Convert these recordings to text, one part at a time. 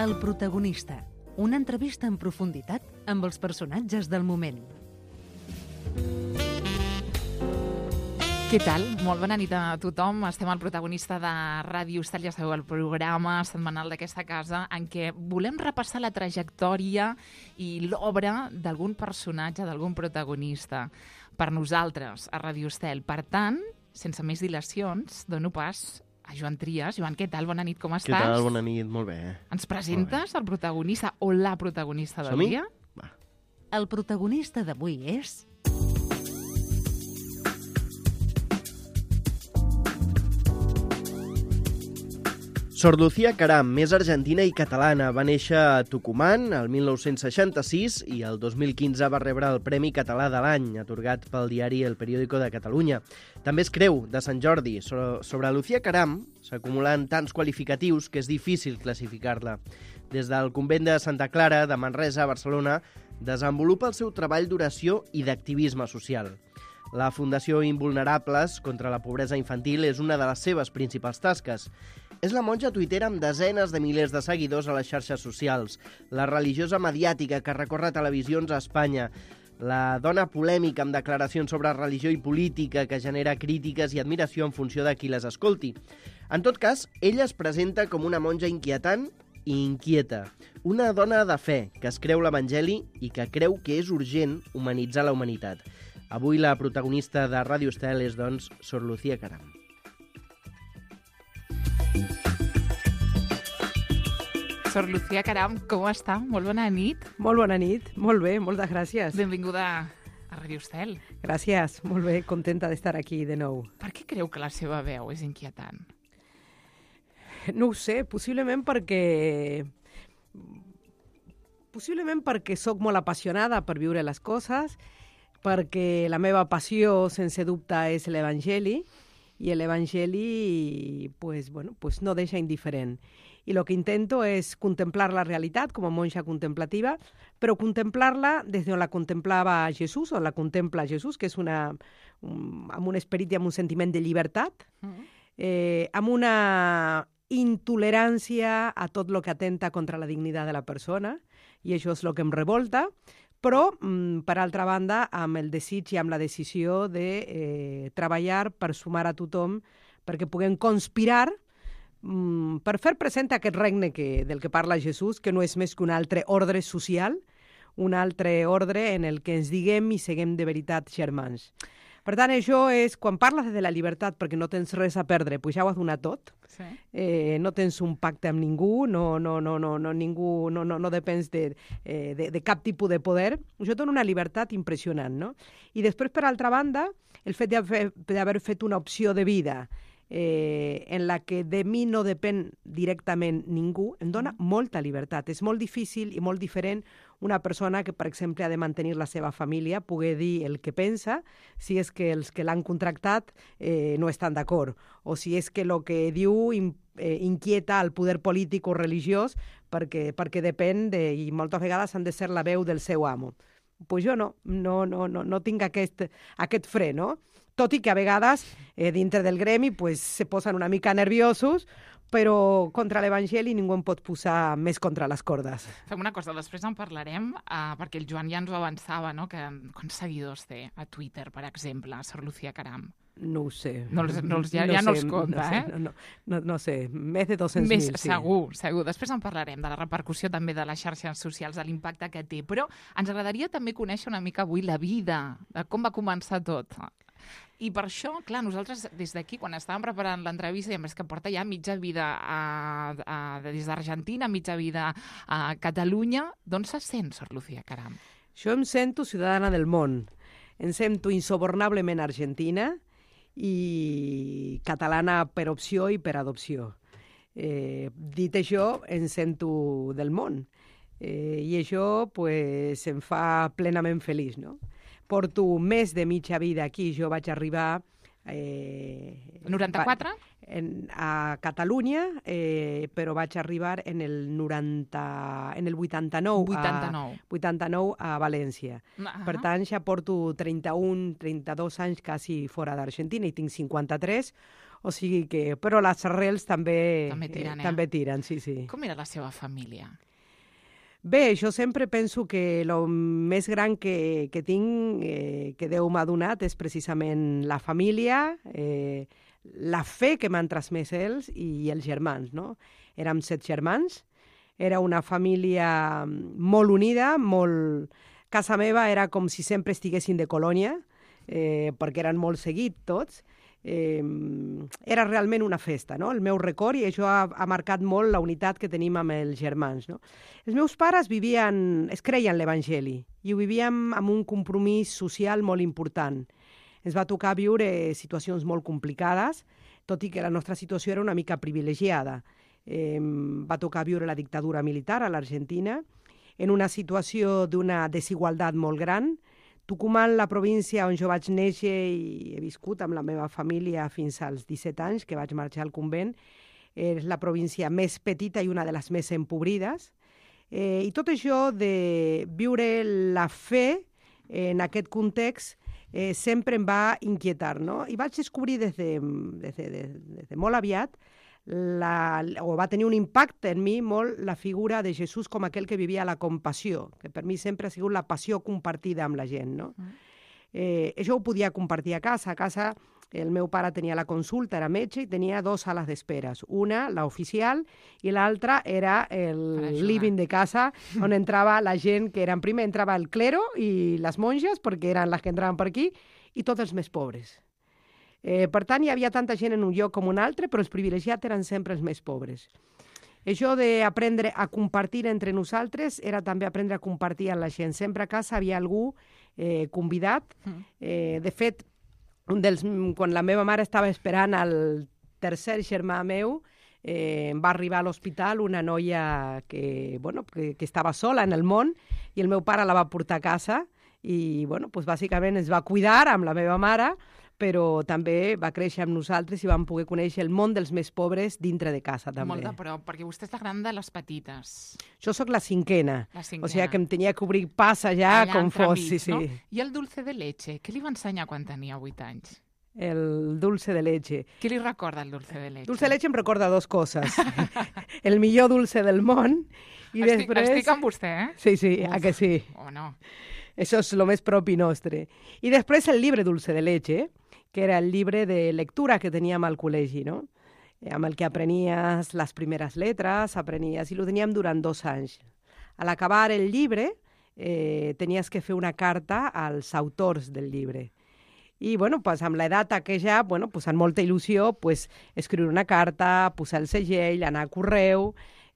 El protagonista. Una entrevista en profunditat amb els personatges del moment. Què tal? Molt bona nit a tothom. Estem al protagonista de Ràdio Estel, ja sabeu, el programa setmanal d'aquesta casa en què volem repassar la trajectòria i l'obra d'algun personatge, d'algun protagonista. Per nosaltres, a Ràdio Estel. Per tant, sense més dilacions, dono pas a Joan Trias. Joan, què tal? Bona nit, com estàs? Què tal? Bona nit, molt bé. Ens presentes el protagonista o la protagonista del dia? Va. El protagonista d'avui és... Sor Lucía Caram és argentina i catalana. Va néixer a Tucumán el 1966 i el 2015 va rebre el Premi Català de l'Any, atorgat pel diari El Periódico de Catalunya. També és creu de Sant Jordi. Sobre Lucía Caram s'acumulen tants qualificatius que és difícil classificar-la. Des del convent de Santa Clara, de Manresa, a Barcelona, desenvolupa el seu treball d'oració i d'activisme social. La Fundació Invulnerables contra la pobresa infantil és una de les seves principals tasques. És la monja tuitera amb desenes de milers de seguidors a les xarxes socials, la religiosa mediàtica que recorre televisions a Espanya, la dona polèmica amb declaracions sobre religió i política que genera crítiques i admiració en funció de qui les escolti. En tot cas, ella es presenta com una monja inquietant i inquieta, una dona de fe que es creu l'Evangeli i que creu que és urgent humanitzar la humanitat. Avui la protagonista de Ràdio Estel és, doncs, Sor Lucía Caram. Sor Lucía Caram, com està? Molt bona nit. Molt bona nit, molt bé, moltes gràcies. Benvinguda a Ràdio Estel. Gràcies, molt bé, contenta d'estar aquí de nou. Per què creu que la seva veu és inquietant? No ho sé, possiblement perquè sóc molt apassionada per viure les coses, perquè la meva passió, sense dubte, és l'Evangeli, i l'Evangeli no deixa indiferent. I el que intento és contemplar la realitat com a monja contemplativa, però contemplar-la des d'on la contemplava Jesús, on la contempla Jesús, que és amb un esperit i amb un sentiment de llibertat, amb una intolerància a tot el que atenta contra la dignitat de la persona, i això és el que em revolta, però, per altra banda, amb el desig i amb la decisió de treballar per sumar a tothom perquè puguem conspirar per fer present aquest regne del que parla Jesús, que no és més que un altre ordre social, un altre ordre en el que ens diguem i seguem de veritat germans. Per tant, això és, quan parles de la llibertat perquè no tens res a perdre, pues ja ho has donat tot, sí. No tens un pacte amb ningú, no depens de cap tipus de poder, això dona una llibertat impressionant, no? I després, per altra banda, el fet d'haver fet una opció de vida en la que de mi no depèn directament ningú, em dona molta llibertat. És molt difícil i molt diferent una persona que, per exemple, ha de mantenir la seva família, poder dir el que pensa, si és que els que l'han contractat no estan d'acord, o si és que el que diu inquieta el poder polític o religiós perquè depèn i moltes vegades han de ser la veu del seu amo. Pues jo no tinc aquest fre, no? Tot i que a vegades dintre del gremi se posen una mica nerviosos, però contra l'Evangeli ningú em pot posar més contra les cordes. Fem una cosa, després en parlarem, perquè el Joan ja ens ho avançava, no? Que quants seguidors té a Twitter, per exemple, Sor Lucía Caram? No ho sé. No els compta, No sé, més de 200.000, sí. Segur. Després en parlarem de la repercussió també de les xarxes socials, de l'impacte que té, però ens agradaria també conèixer una mica avui la vida, de com va començar tot. I per això, clar, nosaltres des d'aquí, quan estàvem preparant l'entrevista, i a més que porta ja mitja vida des d'Argentina, mitja vida a Catalunya, d'on se sent, Sor Lucía Caram? Jo em sento ciutadana del món. Em sento insobornablement argentina i catalana per opció i per adopció. Dit això, em sento del món. I això em fa plenament feliç, no? Porto més de mitja vida aquí. Jo vaig arribar 94? A Catalunya, però vaig arribar en el 89 a València. Per tant, ja porto 32 anys quasi fora d'Argentina i tinc 53, O sigui que... Però les arrels també tiren, sí. Com era la seva família? Bé, jo sempre penso que el més gran que tinc, que Déu m'ha donat, és precisament la família, la fe que m'han transmès ells i els germans, no? Érem 7 germans, era una família molt unida, molt... Casa meva era com si sempre estiguessin de colònia, perquè eren molt seguits tots. Era realment una festa, no? El meu record, i això ha marcat molt la unitat que tenim amb els germans, no? Els meus pares es creien l'Evangeli i ho vivíem amb un compromís social molt important. Ens va tocar viure situacions molt complicades, tot i que la nostra situació era una mica privilegiada. Va tocar viure la dictadura militar a l'Argentina, en una situació d'una desigualtat molt gran. Tucumán, la província on jo vaig néixer i he viscut amb la meva família fins als 17 anys, que vaig marxar al convent, és la província més petita i una de les més empobrides. I tot això de viure la fe en aquest context sempre em va inquietar, no? I vaig descobrir des de molt aviat va tenir un impacte en mi molt la figura de Jesús com aquell que vivia la compassió, que per mi sempre ha sigut la passió compartida amb la gent, no? Això ho podia compartir a casa. A casa el meu pare tenia la consulta, era metge, i tenia 2 sales d'espera. Una, la oficial, i l'altra era el living de casa, on entrava la gent que eren... Primer entrava el clero i les monges, perquè eren les que entraven per aquí, i tots els més pobres. Per tant, hi havia tanta gent en un lloc com un altre, però els privilegiats eren sempre els més pobres. Això d'aprendre a compartir entre nosaltres era també aprendre a compartir amb la gent. Sempre a casa havia algú convidat. De fet, quan la meva mare estava esperant el tercer germà meu, va arribar a l'hospital una noia que estava sola en el món, i el meu pare la va portar a casa i, bàsicament ens va cuidar amb la meva mare, però també va créixer amb nosaltres i vam poder conèixer el món dels més pobres dintre de casa, també. Molt de prop, perquè vostè és la gran de les petites. Jo sóc la cinquena. O sigui que em tenia que obrir pas allà com fos. Sí. No? I el dulce de leche, què li va ensenyar quan tenia 8 anys? El dulce de leche. Què li recorda el dulce de leche? Dulce de leche em recorda 2 coses. El millor dulce del món i després... Estic amb vostè, eh? Sí, a que sí. O no. Això és el més propi nostre. I després el llibre Dulce de leche, que era el llibre de lectura que teníem al col·legi, no? Amb el que aprenies les primeres lletres, i ho teníem durant 2 anys. A l'acabar el llibre, tenies que fer una carta als autors del llibre. I, amb l'edat aquella, amb molta il·lusió, escriure una carta, posar el segell, anar a correu,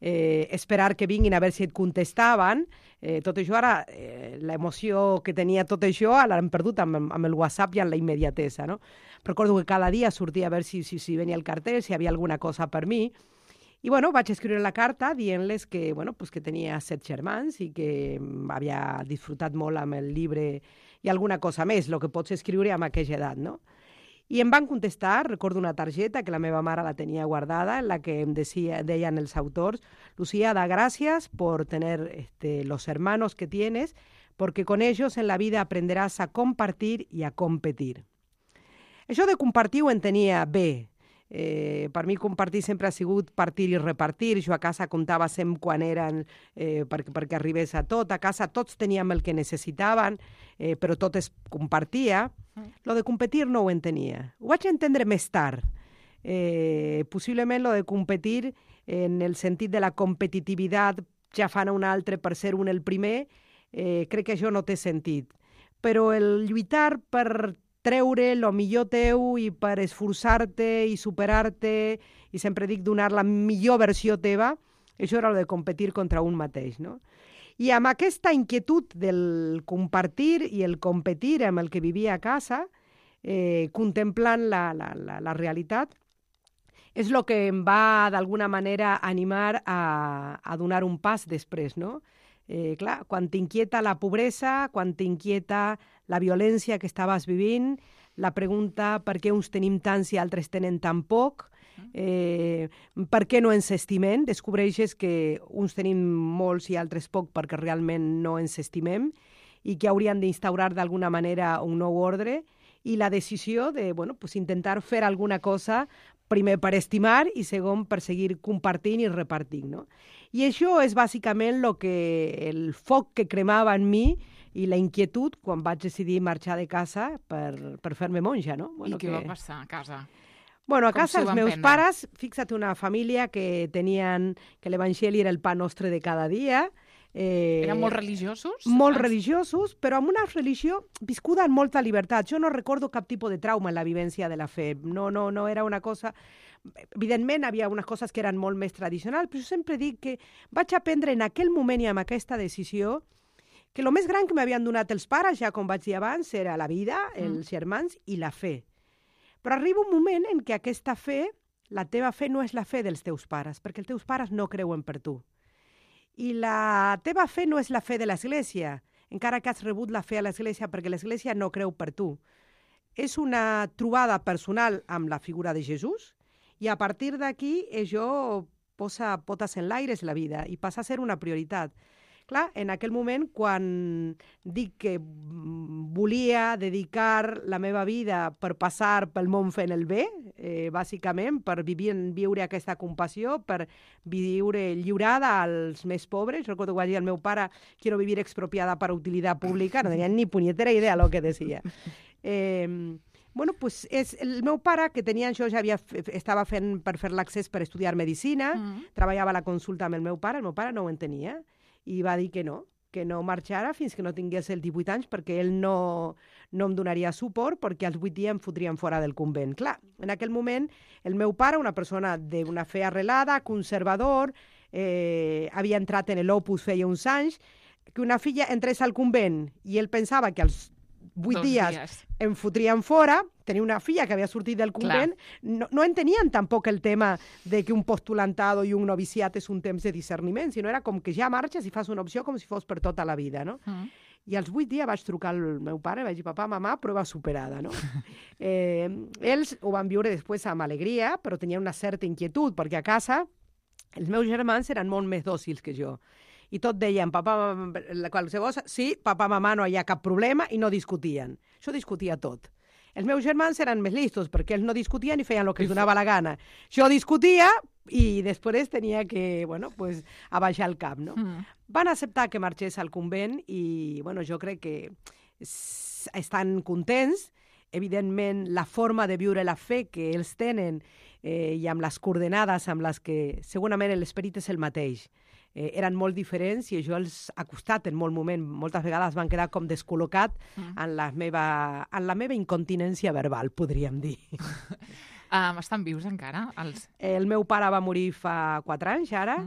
esperar que vinguin a veure si et contestaven. Tot això ara, l'emoció que tenia tot això, l'hem perdut amb el WhatsApp i amb la immediatesa, no? Recordo que cada dia sortia a veure si venia el cartell, si hi havia alguna cosa per mi. I, vaig escriure la carta dient-les que, que tenia 7 germans i que havia disfrutat molt amb el llibre i alguna cosa més, el que pots escriure amb aquella edat, no? I em van contestar, recordo una targeta que la meva mare la tenia guardada, en la que em deien els autors: Lucía, da gracias por tener los hermanos que tienes, porque con ellos en la vida aprenderás a compartir y a competir. Això de compartir ho entenia bé. Per mi compartir sempre ha sigut partir i repartir. Jo a casa comptava sempre quan eren perquè arribés a tot. A casa tots teníem el que necessitaven, però tot es compartia. Lo de competir no ho entenia. Ho vaig entendre més tard. Possiblement lo de competir en el sentit de la competitivitat, ja fan un altre per ser un el primer, crec que això no té sentit. Però el lluitar per treure el millor teu i per esforçar-te i superar-te, i sempre dic donar la millor versió teva, això era el de competir contra un mateix, no? I amb aquesta inquietud del compartir i el competir amb el que vivia a casa, contemplant la realitat, és el que em va d'alguna manera animar a donar un pas després, no? Clar, quan t'inquieta la pobresa, quan t'inquieta la violència que estaves vivint, la pregunta per què uns tenim tant si altres tenen tan poc, per què no ens estimem, descobreixes que uns tenim molts i altres poc perquè realment no ens estimem i que haurien d'instaurar d'alguna manera un nou ordre, i la decisió de intentar fer alguna cosa, primer per estimar i segon per seguir compartint i repartint. No? I això és bàsicament el foc que cremava en mi i la inquietud quan vaig decidir marxar de casa per fer-me monja. No? I què va passar a casa? A casa els meus pares, fixa't, una família que l'Evangeli era el pa nostre de cada dia. Eren molt religiosos? Molt religiosos, però amb una religió viscuda amb molta llibertat. Jo no recordo cap tipus de trauma en la vivència de la fe. No era una cosa... Evidentment, havia unes coses que eren molt més tradicionals, però jo sempre dic que vaig aprendre en aquell moment i amb aquesta decisió que el més gran que m'havien donat els pares, ja com vaig dir abans, era la vida, els germans i la fe. Però arriba un moment en què aquesta fe, la teva fe no és la fe dels teus pares, perquè els teus pares no creuen per tu. I la teva fe no és la fe de l'Església, encara que has rebut la fe a l'Església, perquè l'Església no creu per tu. És una trobada personal amb la figura de Jesús, i a partir d'aquí jo posa potes en l'aire la vida i passa a ser una prioritat. Clar, en aquell moment, quan dic que volia dedicar la meva vida per passar pel món fent el bé, bàsicament, per viure aquesta compassió, per viure lliurada als més pobres. Recordo que vaig dir al meu pare, quiero vivir expropiada per utilitat pública, no tenia ni punyetera idea lo que decía. Pues el meu pare, que tenia això, ja estava fent per fer l'accés per estudiar medicina, treballava a la consulta amb el meu pare no ho entenia, i va dir que no marxara fins que no tingués els 18 anys, perquè ell no em donaria suport, perquè als 8 dies em fotrien fora del convent. Clar, en aquell moment, el meu pare, una persona d'una fe arrelada, conservador, havia entrat en l'Opus feia uns anys, que una filla entrés al convent i ell pensava que als 8 dies em fotrien fora, tenia una filla que havia sortit del convent, no entenien tampoc el tema de que un postulantado i un noviciat és un temps de discerniment, sinó era com que ja marxes i fas una opció com si fos per tota la vida, no? I als 8 dies vaig trucar al meu pare i vaig dir, papà, mamà, prova superada, no? Ells ho van viure després amb alegria, però tenia una certa inquietud, perquè a casa els meus germans eren molt més dòcils que jo. I tot deien, papà, qualsevol cosa, sí, papà, mamà, no hi ha cap problema, i no discutien. Jo discutia tot. Els meus germans eren més listos, perquè ells no discutien i feien el que els donava la gana. Jo discutia i després tenia que, abaixar el cap, no? Van acceptar que marxés al convent i, jo crec que estan contents. Evidentment, la forma de viure la fe que ells tenen i amb les coordenades amb les que segurament l'esperit és el mateix. Eren molt diferents i això els ha costat en moltes vegades van quedar com descol·locat en la meva incontinència verbal, podríem dir. Estan vius encara? El meu pare va morir fa 4 anys, ara,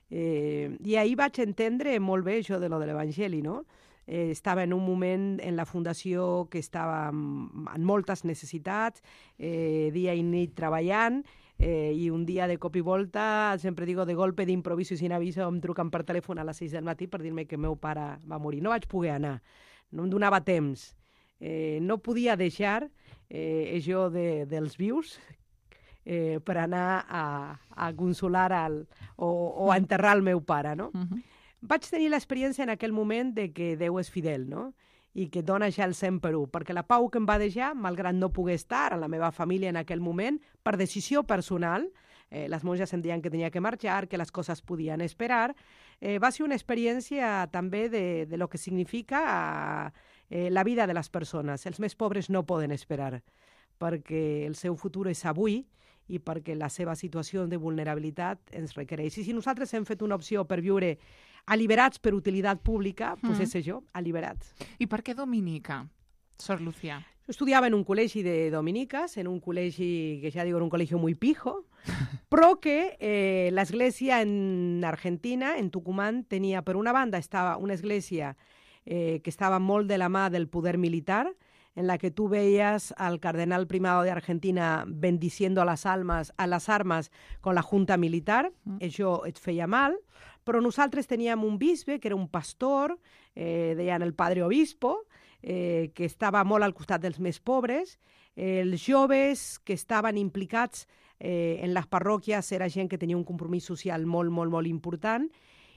i ahir vaig entendre molt bé això de lo de l'Evangeli, no? Estava en un moment en la fundació que estava amb moltes necessitats, dia i nit treballant, i un dia de cop i volta, sempre digo de golpe, d'improviso i sin aviso, em truquen per telèfon a les 6 del matí per dir-me que el meu pare va morir. No vaig poder anar, no em donava temps. No podia deixar això dels vius per anar a consolar o a enterrar el meu pare, no? Vaig tenir l'experiència en aquell moment de que Déu és fidel, no? I que dona ja el 100%, perquè la pau que em va deixar, malgrat no poder estar en la meva família en aquell moment, per decisió personal, les monges em deien que tenia que marxar, que les coses podien esperar, va ser una experiència també de lo que significa la vida de les persones. Els més pobres no poden esperar, perquè el seu futur és avui i perquè la seva situació de vulnerabilitat ens requereix. I si nosaltres hem fet una opció per viure alliberats per utilitat pública, doncs és això, alliberats. I per què Dominica, Sor Lucía? Jo estudiava en un col·legi de dominiques, en un col·legi que ja digo, era un col·legi muy pijo, però que l'església en Argentina, en Tucumán, tenia, per una banda, estava una església que estava molt de la mà del poder militar, en la que tú veías al cardenal primado de Argentina bendiciendo a las armas con la junta militar, això et feia mal, però nosaltres teníem un bisbe, que era un pastor, deien el padre obispo, que estava molt al costat dels més pobres, els joves que estaven implicats en les parròquies era gent que tenia un compromís social molt, molt, molt important,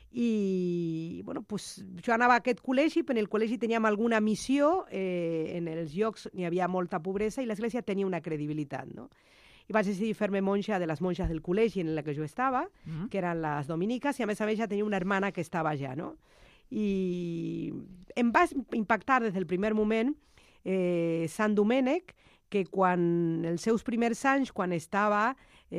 I, bueno, pues, jo anava a aquest col·legi, però en el col·legi teníem alguna missió, en els llocs n'hi havia molta pobresa i l'Església tenia una credibilitat, no? I vaig decidir fer-me monja de les monges del col·legi en la que jo estava, que eren les dominiques, i a més ja tenia una hermana que estava allà, no? I em va impactar des del primer moment Sant Domènec, que quan els seus primers anys, quan estava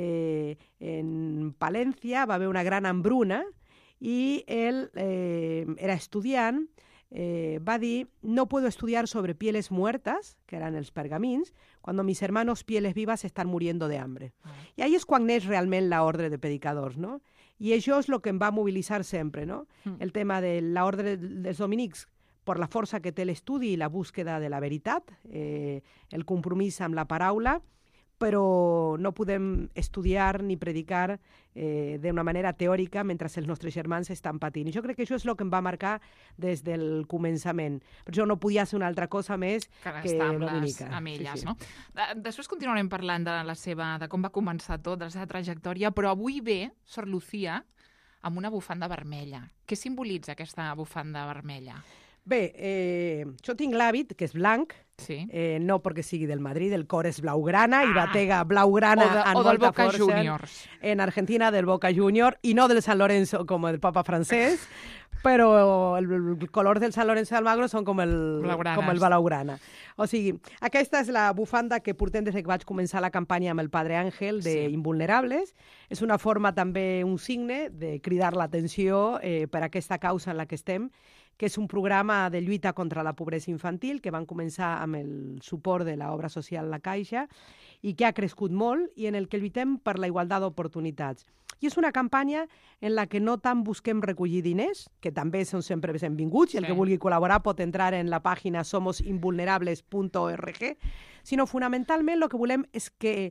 en Palència, va haver una gran hambruna i ell era estudiant, va dir, no puedo estudiar sobre pieles muertas, que eran els pergamins, cuando mis hermanos pieles vivas están muriendo de hambre. I ahí és quan neix realment l'ordre de predicadors, no? I això és el que em va mobilitzar sempre, no? El tema de l'ordre dels dominics, per la força que té l'estudi i la búsqueda de la veritat, el compromís amb la paraula, però no podem estudiar ni predicar d'una manera teòrica mentre els nostres germans estan patint. I jo crec que això és el que em va marcar des del començament. Per això no podia ser una altra cosa més que dominica. Amb elles, sí. no? Després continuarem parlant de com va començar tot, de la seva trajectòria, però avui ve Sor Lucía amb una bufanda vermella. Què simbolitza aquesta bufanda vermella? Bé, jo tinc l'hàbit, que és blanc, sí. No perquè sigui del Madrid, el cor és blaugrana i batega blaugrana amb o del molta Boca força. Juniors. En Argentina del Boca Junior i no del San Lorenzo com el papa francès, però el color del San Lorenzo de Almagro són com el blaugrana. O sigui, aquesta és la bufanda que portem des que vaig començar la campanya amb el Padre Ángel d'Invulnerables. És una forma també, un signe de cridar l'atenció per aquesta causa en la que estem, que és un programa de lluita contra la pobresa infantil que van començar amb el suport de l'obra social La Caixa i que ha crescut molt i en el que lluitem per la igualtat d'oportunitats. I és una campanya en la que no tant busquem recollir diners, que també són sempre benvinguts, i el que vulgui col·laborar pot entrar en la pàgina somosinvulnerables.org, sinó fonamentalment el que volem és que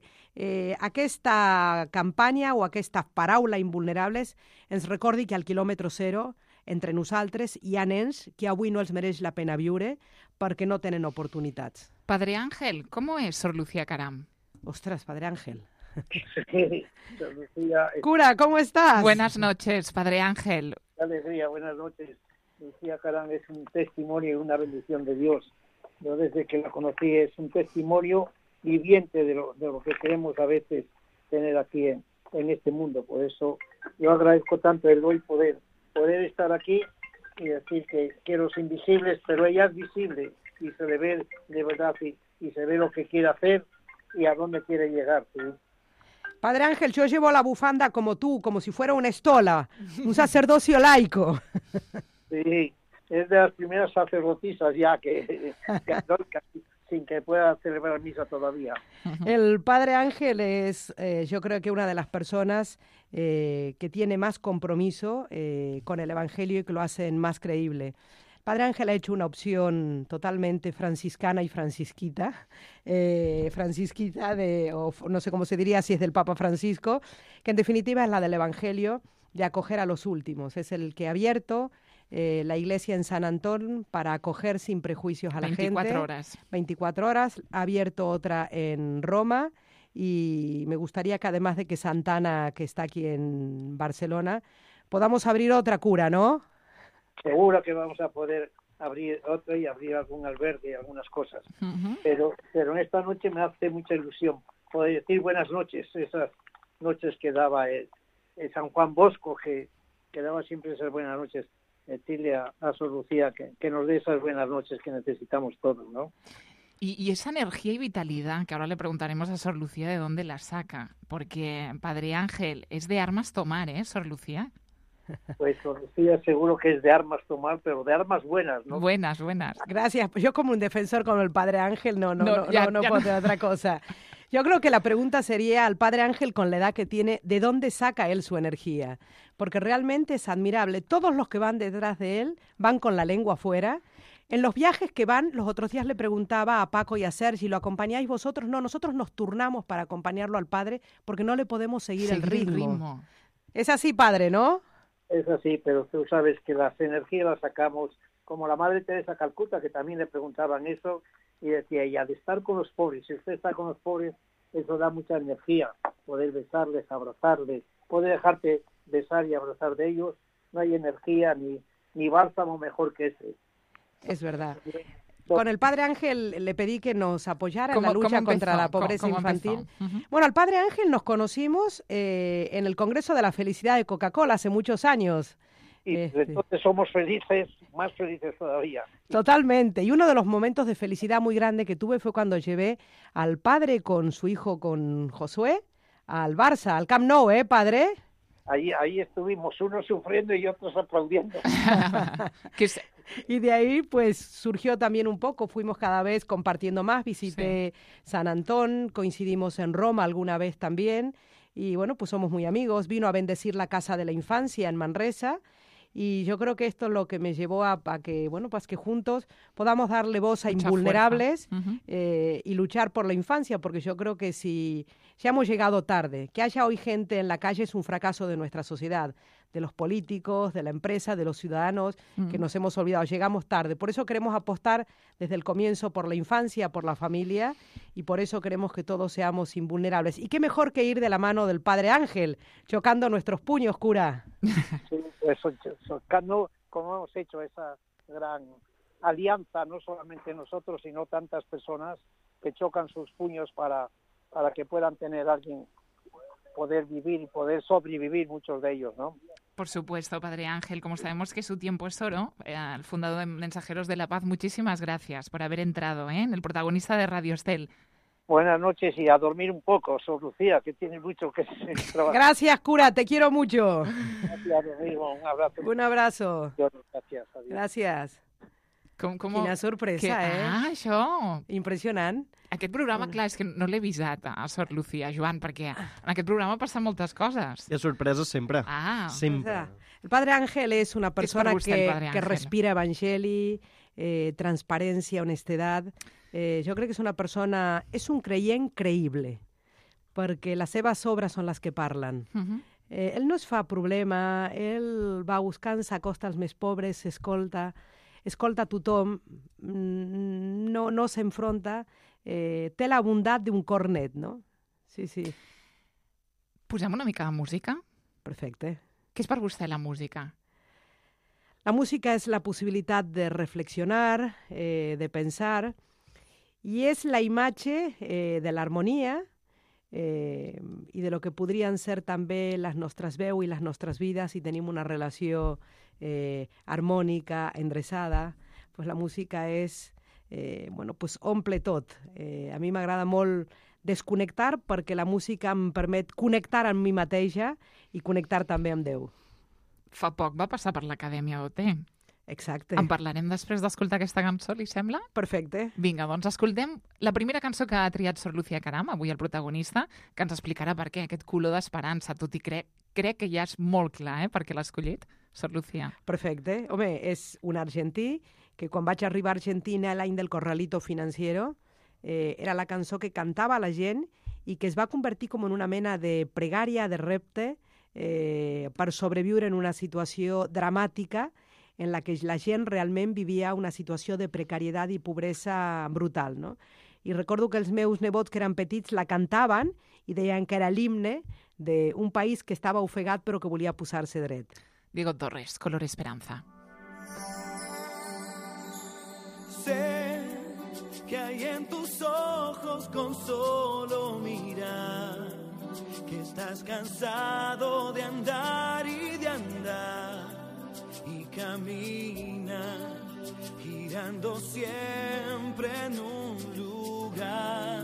aquesta campanya o aquesta paraula invulnerables ens recordi que al quilòmetre zero entre nosaltres hi ha nens que avui no els mereix la pena viure perquè no tenen oportunitats. Padre Ángel, ¿cómo es Sor Lucía Caram? Ostras, Padre Ángel. Sí, Sor Lucía. Cura, ¿cómo estás? Buenas noches, Padre Ángel. Qué alegría, buenas noches. Lucía Caram es un testimonio y una bendición de Dios. Yo desde que la conocí es un testimonio viviente de lo que queremos a veces tener aquí en este mundo. Por eso yo agradezco tanto el hoy poder estar aquí y decir que los invisibles, pero ella es visible y se le ve de verdad y se ve lo que quiere hacer y a dónde quiere llegar. ¿Sí? Padre Ángel, yo llevo la bufanda como tú, como si fuera una estola, un sacerdocio laico. Sí, es de las primeras sacerdotisas ya que sin que pueda celebrar misa todavía. El Padre Ángel es, yo creo que una de las personas que tiene más compromiso con el Evangelio y que lo hacen más creíble. Padre Ángel ha hecho una opción totalmente franciscana y francisquita, o no sé cómo se diría, si es del Papa Francisco, que en definitiva es la del Evangelio de acoger a los últimos. Es el que ha abierto la iglesia en San Antón para acoger sin prejuicios a la 24 horas. 24 horas. Ha abierto otra en Roma y me gustaría que además de que Santana, que está aquí en Barcelona, podamos abrir otra cura, ¿no? Seguro que vamos a poder abrir otra y abrir algún albergue y algunas cosas. Pero en esta noche me hace mucha ilusión poder decir buenas noches, esas noches que daba el San Juan Bosco, que daba siempre esas buenas noches. Decirle a Sor Lucía que nos dé esas buenas noches que necesitamos todos, ¿no? Y esa energía y vitalidad, que ahora le preguntaremos a Sor Lucía de dónde la saca, porque Padre Ángel, es de armas tomar, ¿eh, Sor Lucía? Pues Sor Lucía seguro que es de armas tomar, pero de armas buenas, ¿no? Buenas. Gracias. Yo como un defensor como el Padre Ángel no puedo hacer otra cosa. Yo creo que la pregunta sería al Padre Ángel, con la edad que tiene, ¿de dónde saca él su energía? Porque realmente es admirable. Todos los que van detrás de él van con la lengua afuera. En los viajes que van, los otros días le preguntaba a Paco y a Sergi, ¿lo acompañáis vosotros? No, nosotros nos turnamos para acompañarlo al Padre porque no le podemos seguir el ritmo. Es así, Padre, ¿no? Es así, pero tú sabes que las energías las sacamos, como la Madre Teresa de Calcuta, que también le preguntaban eso, y decía ella, de estar con los pobres, si usted está con los pobres, eso da mucha energía, poder besarles, abrazarles, poder dejarte besar y abrazar de ellos, no hay energía ni bálsamo mejor que ese. Es verdad. Con el Padre Ángel le pedí que nos apoyara en la lucha contra la pobreza infantil. Bueno, al Padre Ángel nos conocimos en el Congreso de la Felicidad de Coca-Cola hace muchos años. Y entonces somos felices, más felices todavía. Totalmente. Y uno de los momentos de felicidad muy grande que tuve fue cuando llevé al padre con su hijo, con Josué, al Barça, al Camp Nou, padre? Ahí estuvimos, unos sufriendo y otros aplaudiendo. Y de ahí pues surgió también un poco, fuimos cada vez compartiendo más, visité San Antón, coincidimos en Roma alguna vez también, y bueno, pues somos muy amigos. Vino a bendecir la Casa de la Infancia en Manresa, y yo creo que esto es lo que me llevó a que, bueno, pues que juntos podamos darle voz a invulnerables y luchar por la infancia, porque yo creo que si ya hemos llegado tarde, que haya hoy gente en la calle es un fracaso de nuestra sociedad, de los políticos, de la empresa, de los ciudadanos, que nos hemos olvidado, llegamos tarde. Por eso queremos apostar desde el comienzo por la infancia, por la familia, y por eso queremos que todos seamos invulnerables. Y qué mejor que ir de la mano del Padre Ángel, chocando nuestros puños, cura. Sí, eso, chocando, como hemos hecho esa gran alianza, no solamente nosotros, sino tantas personas que chocan sus puños para que puedan tener alguien, poder vivir y poder sobrevivir, muchos de ellos, ¿no? Por supuesto, Padre Ángel, como sabemos que su tiempo es oro, el fundador de Mensajeros de la Paz, muchísimas gracias por haber entrado en el protagonista de Radio Estel. Buenas noches y a dormir un poco, Sor Lucía, que tiene mucho que trabajar. Gracias, cura, te quiero mucho. Gracias, Rodrigo, un abrazo. Un abrazo. Gracias. Adiós. Gracias. Quina sorpresa, això! Impressionant. Aquest programa, clar, és que no l'he avisat a Sor Lucía, Joan, perquè en aquest programa passen moltes coses. Hi ha sorpreses sempre. Sempre. El Padre Ángel es una persona que respira evangeli, transparencia, honestidad. Jo crec que és una persona... És un creient creïble, perquè les seves obres són les que parlen. Ell no es fa problema, ell va buscant, s'acosta als més pobres, escolta a tothom, no s'enfronta, té la bondat d'un cor net, no? Sí. Posem una mica de música? Perfecte. Què és per vostè la música? La música es la posibilitat de reflexionar, de pensar, i és la imatge de l'harmonia i de lo que podrien ser també les nostres veus i les nostres vides si tenim una relació harmònica, endreçada. Pues la música és, pues omple tot. A mi m'agrada molt desconnectar perquè la música em permet connectar amb mi mateixa i connectar també amb Déu. Fa poc va passar per l'Acadèmia OT. Exacte. En parlarem després d'escoltar aquesta cançó, li sembla? Perfecte. Vinga, doncs escoltem la primera cançó que ha triat Sor Lucía Caram, avui el protagonista, que ens explicarà per què aquest color d'esperança, tot i crec que ja és molt clar, per què l'ha escollit, Sor Lucía. Perfecte. Home, és un argentí que quan vaig arribar a Argentina l'any del Corralito Financiero era la cançó que cantava la gent i que es va convertir com en una mena de pregària, de repte, per sobreviure en una situació dramàtica en la que la gent realment vivia una situació de precarietat i pobresa brutal, no? I recordo que els meus nebots, que eren petits, la cantaven i deien que era l'himne d'un país que estava ofegat però que volia posar-se dret. Diego Torres, Color Esperanza. Sé que hay en tus ojos con solo mirar que estás cansado de andar y de andar y camina girando siempre en un lugar.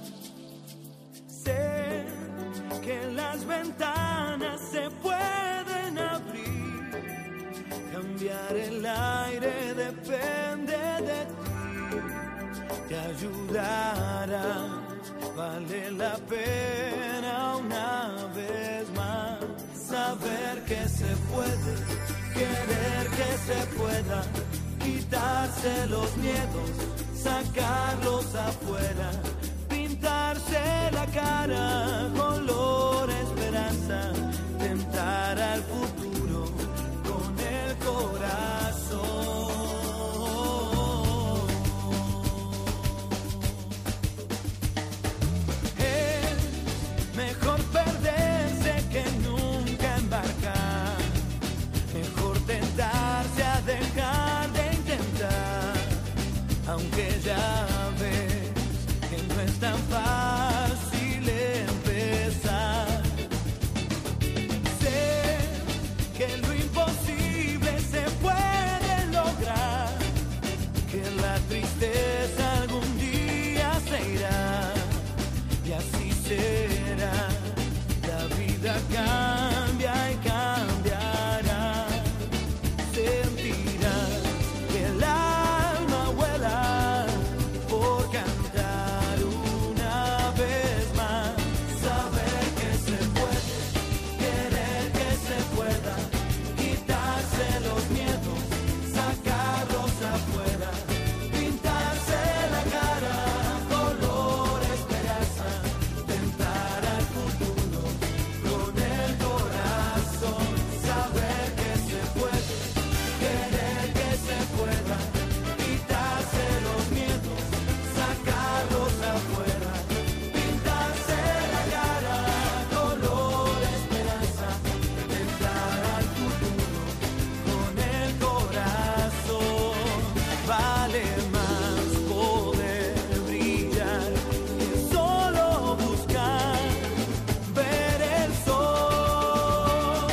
Sé que las ventanas se pueden abrir, cambiar el aire depende de ti, te ayudará, vale la pena una vez más saber que se puede, querer que se pueda, quitarse los miedos, sacarlos afuera, pintarse la cara, color esperanza, tentar al futuro con el corazón. Es mejor perderse que nunca embarcar, mejor será. La vida cambia y cambiará. Sentirás que el alma vuela por cantar una vez más. Saber que se puede, querer que se pueda, quitarse los miedos, sacarlos afuera, pintarse la cara, color esperanza, tentar al futuro con el corazón. Saber que se puede, querer que se pueda, quitarse los miedos, sacarlos afuera, pintarse la cara, color esperanza, tentar al futuro con el corazón. Vale más poder brillar que solo buscar ver el sol.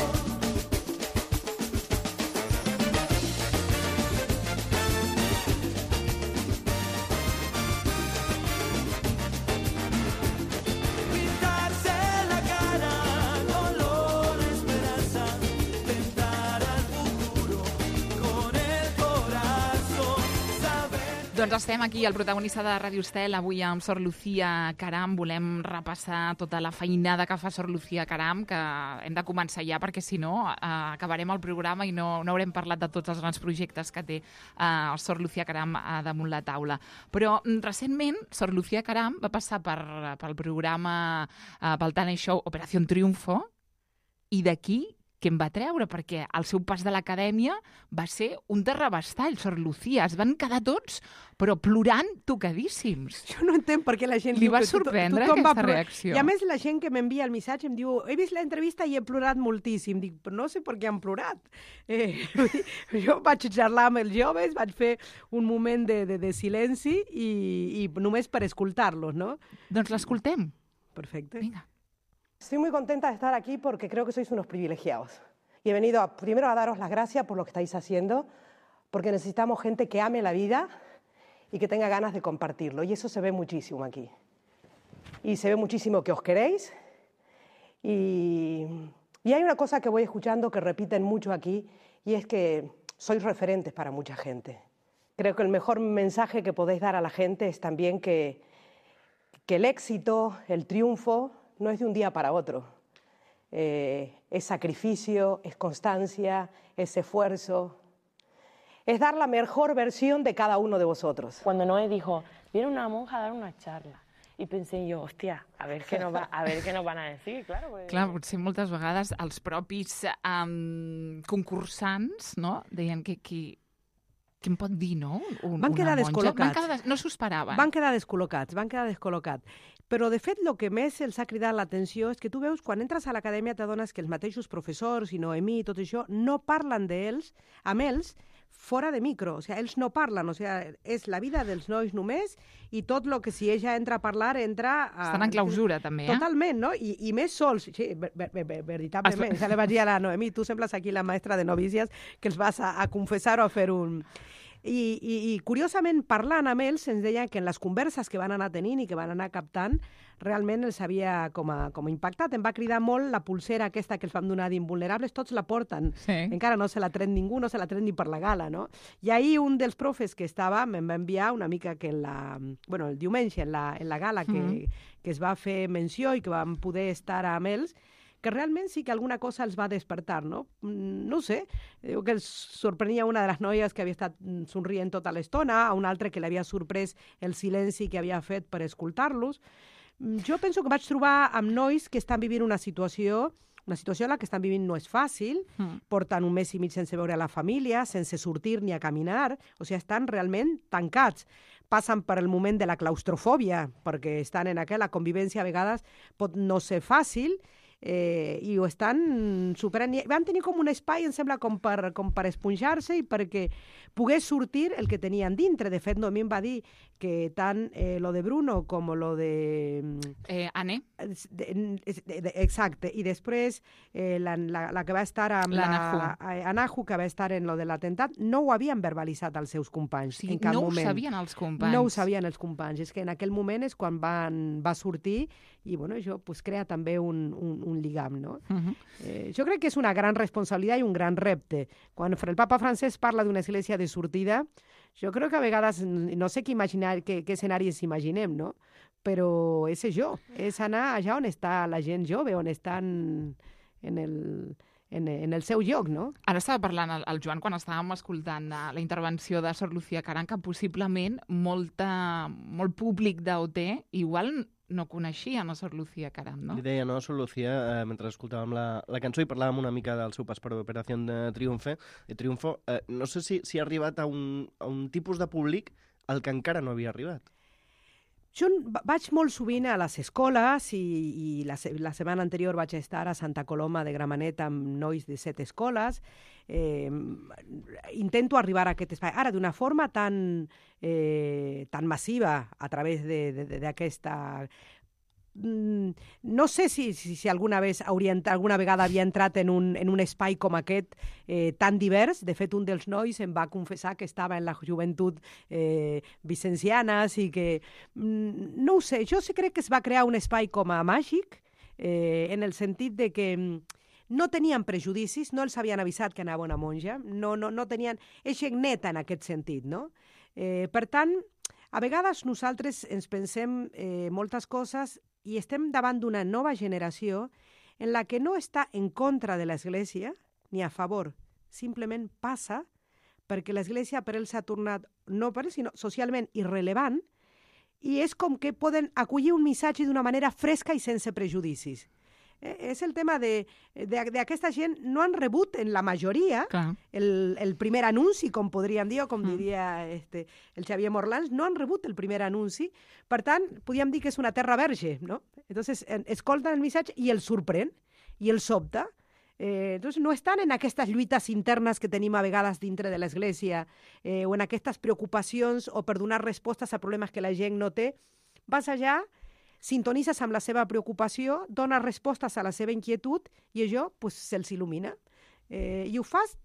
Pintarse la cara, color esperanza, tentar al futuro con el corazón. Saber. Doncs estem aquí, el protagonista de Ràdio Estel, avui amb Sor Lucía Caram. Volem repassar tota la feinada que fa Sor Lucía Caram, que hem de començar ja, perquè si no acabarem el programa i no haurem parlat de tots els grans projectes que té Sor Lucía Caram damunt la taula. Però recentment, Sor Lucía Caram va passar pel programa, pel talent show Operación Triunfo, i d'aquí que em va treure, perquè el seu pas de l'acadèmia va ser un terrabastall, Sor Lucía. Es van quedar tots, però plorant tocadíssims. Jo no entenc per què la gent Li diu va que sorprendre tothom va aquesta plorar. reacció. I a més la gent que m'envia el missatge em diu he vist l'entrevista i he plorat moltíssim. Dic, però no sé per què han plorat. Jo vaig xerrar amb els joves, vaig fer un moment de silenci i només per escoltar-los, ¿no? Doncs l'escoltem. Perfecte. Vinga. Estoy muy contenta de estar aquí porque creo que sois unos privilegiados. Y he venido primero a daros las gracias por lo que estáis haciendo, porque necesitamos gente que ame la vida y que tenga ganas de compartirlo. Y eso se ve muchísimo aquí. Y se ve muchísimo que os queréis. Y hay una cosa que voy escuchando que repiten mucho aquí, y es que sois referentes para mucha gente. Creo que el mejor mensaje que podéis dar a la gente es también que el éxito, el triunfo, no es de un día para otro. Es sacrificio, es constancia, es esfuerzo. Es dar la mejor versión de cada uno de vosotros. Cuando Noé dijo, viene una monja a dar una charla, i pensé jo, hòstia, a veure què nos van a decir, claro. Pues... Clar, potser moltes vegades els propis concursants, no?, deien que què em pot dir, no? Van quedar descol·locats. No s'ho esperaven. Van quedar descol·locats. Però, de fet, el que més els ha cridat l'atenció és que tu veus, quan entres a l'acadèmia, t'adones que els mateixos professors i Noemí i tot això no parlen d'ells, amb ells, fora de micro. O sigui, ells no parlen. O sigui, és la vida dels nois només i tot el que si ella entra a parlar, entra... Estan en clausura, també, eh? Totalment, no? I més sols. Sí, veritablement. Ja li vaig dir a la Noemí, tu sembles aquí la maestra de novícies que els vas a confessar o a fer un... I curiosament, parlant amb ells, ens deien que en les converses que van anar tenint i que van anar captant, realment els havia com a impactat. Em va cridar molt la pulsera aquesta que els vam donar d'Invulnerables, tots la porten. Sí. Encara no se la tret ningú, no se la tret ni per la gala, no? I ahir un dels profes que estava me'n va enviar una mica que el diumenge, en la gala que es va fer menció i que vam poder estar amb ells, que realment sí que alguna cosa els va despertar, no? No ho sé, diu que els sorprenia una de les noies que havia estat somrient tota l'estona, a una altra que l'havia sorprès el silenci que havia fet per escoltar-los. Jo penso que vaig trobar amb nois que estan vivint una situació en la que estan vivint no és fàcil, porten un mes i mig sense veure la família, sense sortir ni a caminar, o sigui, estan realment tancats. Passen per el moment de la claustrofòbia, perquè estan en aquella convivència a vegades pot no ser fàcil, i ho estan superant. Van tenir com un espai, em sembla, com per esponjar-se i perquè pogués sortir el que tenien dintre. De fet, Noemí em va dir porque tant lo de Bruno com lo de... Anne? Exacte, i després la que va estar amb Anahu, que va estar en lo de l'atemptat, no ho havien verbalitzat als seus companys en cap moment. No ho sabien els companys. No ho sabien els companys. És que en aquell moment és quan va sortir i bueno, això pues, crea també un lligam. No? Jo crec que és una gran responsabilitat i un gran repte. Quan el papa Francesc parla d'una església de sortida, jo crec que a vegades no sé què escenaris imaginem, no? Però és això, és anar allà on està la gent jove, on estan en el seu lloc, no? Ara estava parlant el Joan quan estàvem escoltant la intervenció de Sor Lucía Caram, que possiblement molt públic d'OT igual no coneixien a Sor Lucía Caram, no? Li deia, no, Sor Lucía, mentre escoltàvem la cançó i parlàvem una mica del seu pas per Operació Triunfo, no sé si ha arribat a un tipus de públic al que encara no havia arribat. Jo vaig molt sovint a les escoles i la setmana anterior vaig estar a Santa Coloma de Gramenet amb nois de 7 escoles. Intento arribar a aquest espai. Ara, d'una forma tan massiva a través d'aquesta... No sé si alguna vegada havia entrat en un espai com aquest tan divers. De fet, un dels nois em va confessar que estava en la joventut vicencianes i que... No ho sé, jo crec que es va crear un espai com a màgic en el sentit de que no tenien prejudicis, no els havien avisat que anava una monja, no tenien eixe net en aquest sentit, no? Per tant, a vegades nosaltres ens pensem moltes coses i estem davant d'una nova generació en la que no està en contra de l'Església ni a favor, simplement passa perquè l'Església per ells s'ha tornat, no per ells, sinó socialment irrellevant, i és com que poden acollir un missatge d'una manera fresca i sense prejudicis. És el tema d'aquesta gent, no han rebut en la majoria el primer anunci, com podríem dir, o com diria el Xavier Morlans, no han rebut el primer anunci, per tant, podríem dir que és una terra verge, no? Entonces, escolten el missatge i el sorprèn, i el sobta. Entonces, no estan en aquestes lluites internes que tenim a vegades dintre de l'Església, o en aquestes preocupacions o per donar respostes a problemes que la gent no té. Vas allà, sintonitzes amb la seva preocupació, dones respostes a la seva inquietud i això pues, se'ls il·lumina. I ho fas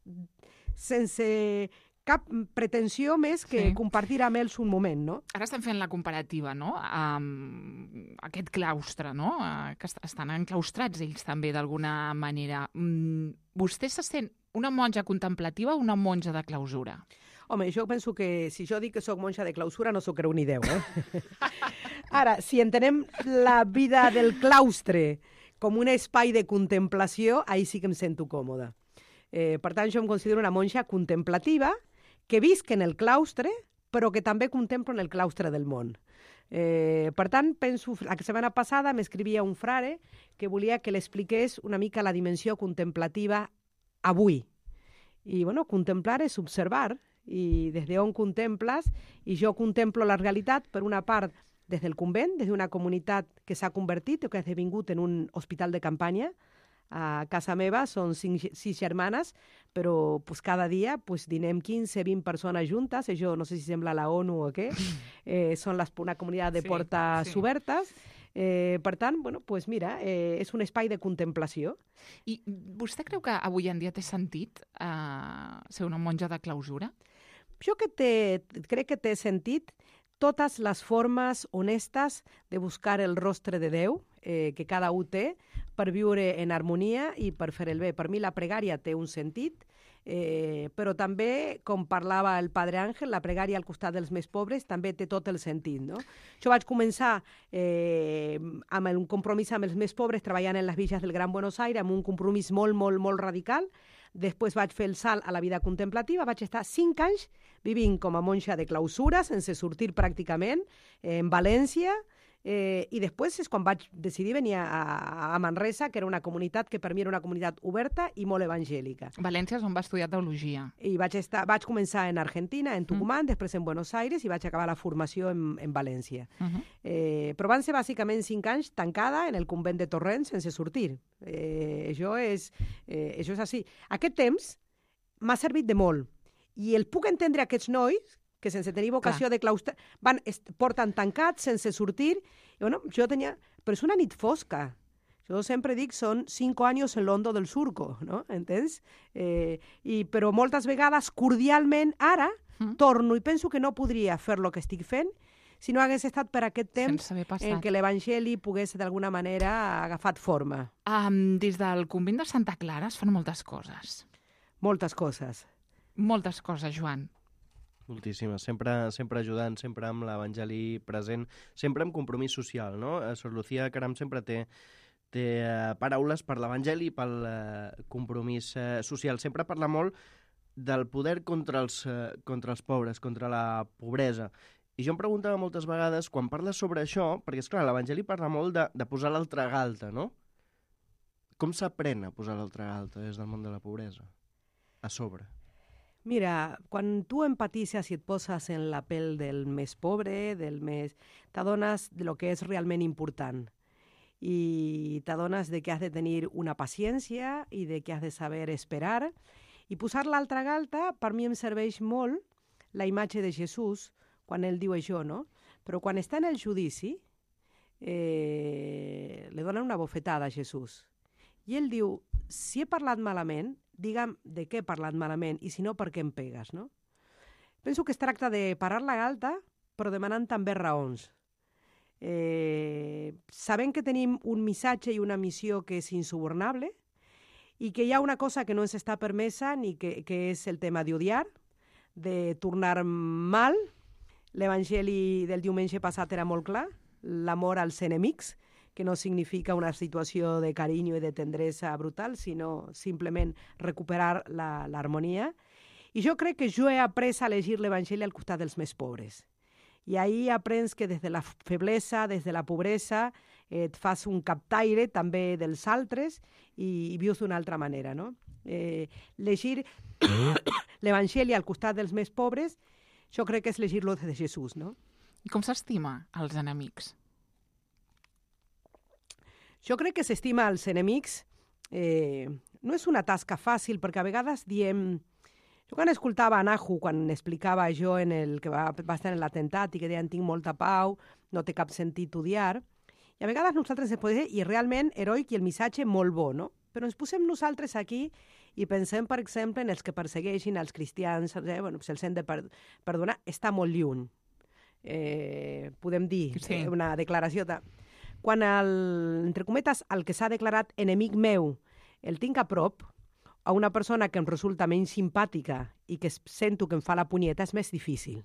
sense cap pretensió més que compartir amb ells un moment, no? Ara estem fent la comparativa, no?, aquest claustre, no?, que estan enclaustrats ells també d'alguna manera. Vostè se sent una monja contemplativa o una monja de clausura? Home, jo penso que si jo dic que sóc monja de clausura no s'ho creu ni Déu, Ara, si entenem la vida del claustre com un espai de contemplació, ahí sí que em sento còmoda. Per tant, jo em considero una monja contemplativa que visc en el claustre, però que també contemplo en el claustre del món. Per tant, penso, la setmana passada m'escrivia un frare que volia que l'expliqués una mica la dimensió contemplativa avui. I, bueno, contemplar és observar, i des d'on contemples, i jo contemplo la realitat, per una part, des del convent, des d'una comunitat que s'ha convertit o que ha esdevingut en un hospital de campanya. A casa meva són 6 germanes, però pues, cada dia pues, dinem 15-20 persones juntes, això no sé si sembla la ONU o què, són una comunitat de portes obertes. Per tant, bueno, pues mira, és un espai de contemplació. I vostè creu que avui en dia té sentit ser una monja de clausura? Jo crec que té sentit totes les formes honestes de buscar el rostre de Déu que cada un té per viure en harmonia i per fer el bé. Per mi la pregària té un sentit, però també, com parlava el Padre Àngel, la pregària al costat dels més pobres també té tot el sentit, no? Jo vaig començar amb un compromís amb els més pobres treballant en les villes del Gran Buenos Aires, amb un compromís molt, molt, molt radical. Després vaig fer el salt a la vida contemplativa, vaig estar 5 anys vivint com a monja de clausura, sense sortir pràcticament, en València, i després és quan vaig decidir venir a Manresa, que era una comunitat que per mi era una comunitat oberta i molt evangèlica. València és on va estudiar teologia. I vaig començar en Argentina, en Tucumán, després en Buenos Aires i vaig acabar la formació en València. Però van ser bàsicament 5 anys tancada en el convent de Torrent sense sortir. Això és així. Aquest temps m'ha servit de molt i el puc entendre aquests nois que sense tenir vocació de claustre porten tancats sense sortir. I, bueno, jo tenia... Però és una nit fosca. Jo sempre dic, són 5 anys en l'hondo del surco, no? Entens? Però moltes vegades, cordialment, ara, torno i penso que no podria fer el que estic fent si no hagués estat per aquest temps en què l'Evangeli pogués d'alguna manera agafat forma. Des del convent de Santa Clara es fan moltes coses. Moltes coses. Moltes coses, Joan. Moltíssimes, sempre ajudant, sempre amb l'Evangeli present, sempre amb compromís social, no? Sor Lucía Caram sempre té paraules per l'Evangeli i pel compromís social. Sempre parla molt del poder contra els pobres, contra la pobresa. I jo em preguntava moltes vegades, quan parla sobre això, perquè, esclar, l'Evangeli parla molt de posar l'altra galta, no? Com s'aprèn a posar l'altra galta des del món de la pobresa? A sobre. Mira, quan tu empatitzes i et poses en la pell del més pobre, t'adones de lo que és realment important. I t'adones de que has de tenir una paciència i de que has de saber esperar. I posar l'altra galta, per mi em serveix molt la imatge de Jesús, quan ell diu això, no? Però quan està en el judici, li donen una bofetada a Jesús. I ell diu, si he parlat malament, digue'm de què he parlat malament i si no, per què em pegues, no? Penso que es tracta de parar la galta, però demanant també raons. Sabem que tenim un missatge i una missió que és insubornable i que hi ha una cosa que no ens està permesa ni que és el tema d'odiar, de tornar mal. L'Evangeli del diumenge passat era molt clar, l'amor als enemics, que no significa una situació de carinyo i de tendresa brutal, sinó simplement recuperar l'harmonia. I jo crec que jo he après a llegir l'Evangeli al costat dels més pobres. I ahir aprens que des de la feblesa, des de la pobresa, et fas un captaire també dels altres i vius d'una altra manera, no? Llegir l'Evangeli al costat dels més pobres, jo crec que és llegir-lo de Jesús, no? I com s'estima els enemics? Jo crec que s'estima als enemics no és una tasca fàcil, perquè a vegades diem... Jo quan escoltava Nahu, quan explicava jo en el que va estar en l'atemptat i que deien tinc molta pau, no té cap sentit odiar, i a vegades nosaltres es podem dir, i realment heroic i el missatge molt bo, no? Però ens posem nosaltres aquí i pensem, per exemple, en els que persegueixin els cristians, bueno, se'ls hem de perdonar, està molt lluny. Podem dir una declaració de... Quan, entre cometes, el que s'ha declarat enemic meu el tinc a prop, a una persona que em resulta menys simpàtica i que sento que em fa la punyeta, és més difícil.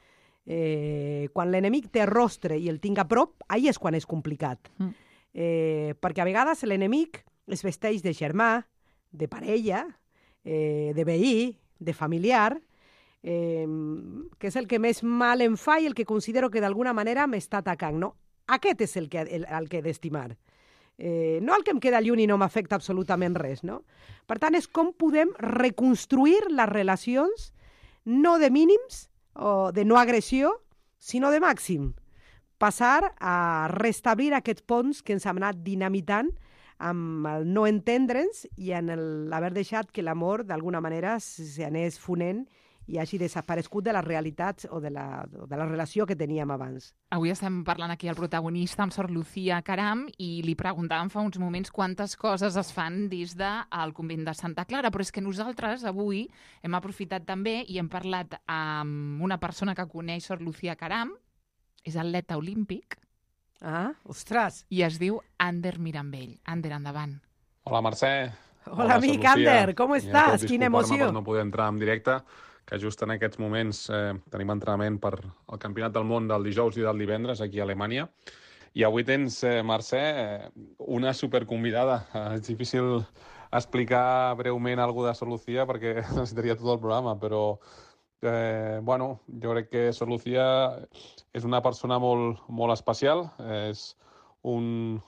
Quan l'enemic té rostre i el tinc a prop, ahir és quan és complicat. Perquè a vegades l'enemic es vesteix de germà, de parella, de veí, de familiar, que és el que més mal em fa i el que considero que d'alguna manera m'està atacant, no? Aquest és el que he d'estimar. No el que em queda lluny i no m'afecta absolutament res, no? Per tant, és com podem reconstruir les relacions no de mínims o de no agressió, sinó de màxim. Passar a restablir aquests ponts que ens han anat dinamitant amb el no entendre'ns i en l'haver deixat que l'amor d'alguna manera s'anés fonent i hagi desaparegut de les realitats o de la relació que teníem abans. Avui estem parlant aquí el protagonista amb Sor Lucía Caram i li preguntàvem fa uns moments quantes coses es fan des del convent de Santa Clara, però és que nosaltres avui hem aprofitat també i hem parlat amb una persona que coneix Sor Lucía Caram, és atleta olímpic. Ah, ostres! I es diu Ander Mirambell. Ander, endavant. Hola, Mercè. Hola amic, Ander, com estàs? Quina emoció! Per no poder entrar en directe, que just en aquests moments tenim entrenament per al Campionat del Món del dijous i del divendres aquí a Alemanya. I avui tens, Mercè, una superconvidada. És difícil explicar breument alguna de Sor Lucía perquè necessitaria tot el programa, però bueno, jo crec que Sor Lucía és una persona molt, molt especial. És un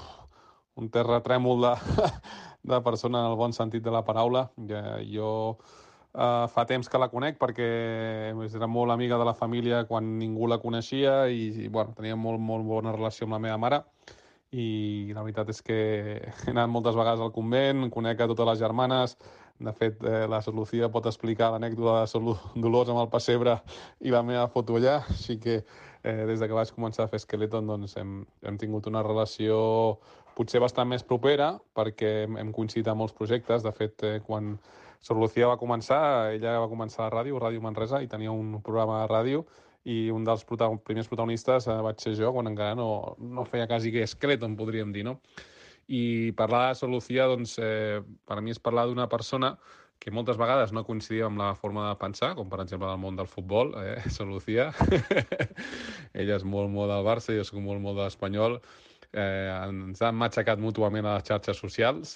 terratrèmol de persona en el bon sentit de la paraula. Jo fa temps que la conec perquè era molt amiga de la família quan ningú la coneixia i bueno, tenia molt, molt bona relació amb la meva mare i la veritat és que he anat moltes vegades al convent, conec a totes les germanes De fet, la Lucía pot explicar l'anècdota de Dolors amb el pessebre i la meva foto allà, així que des de que vaig començar a fer Skeleton doncs, hem tingut una relació potser bastant més propera, perquè hem coincidit en molts projectes. De fet, quan Sor Lucía va començar, ella va començar a Ràdio Manresa, i tenia un programa de ràdio, i un dels primers protagonistes vaig ser jo, quan encara no feia quasi que Skeleton, podríem dir, no? I parlar de Sor Lucía, doncs, per a mi és parlar d'una persona que moltes vegades no coincidia amb la forma de pensar, com per exemple en el món del futbol, Sor Lucía. Ella és molt del Barça, jo soc molt de l'Espanyol. Ens han matxacat mútuament a les xarxes socials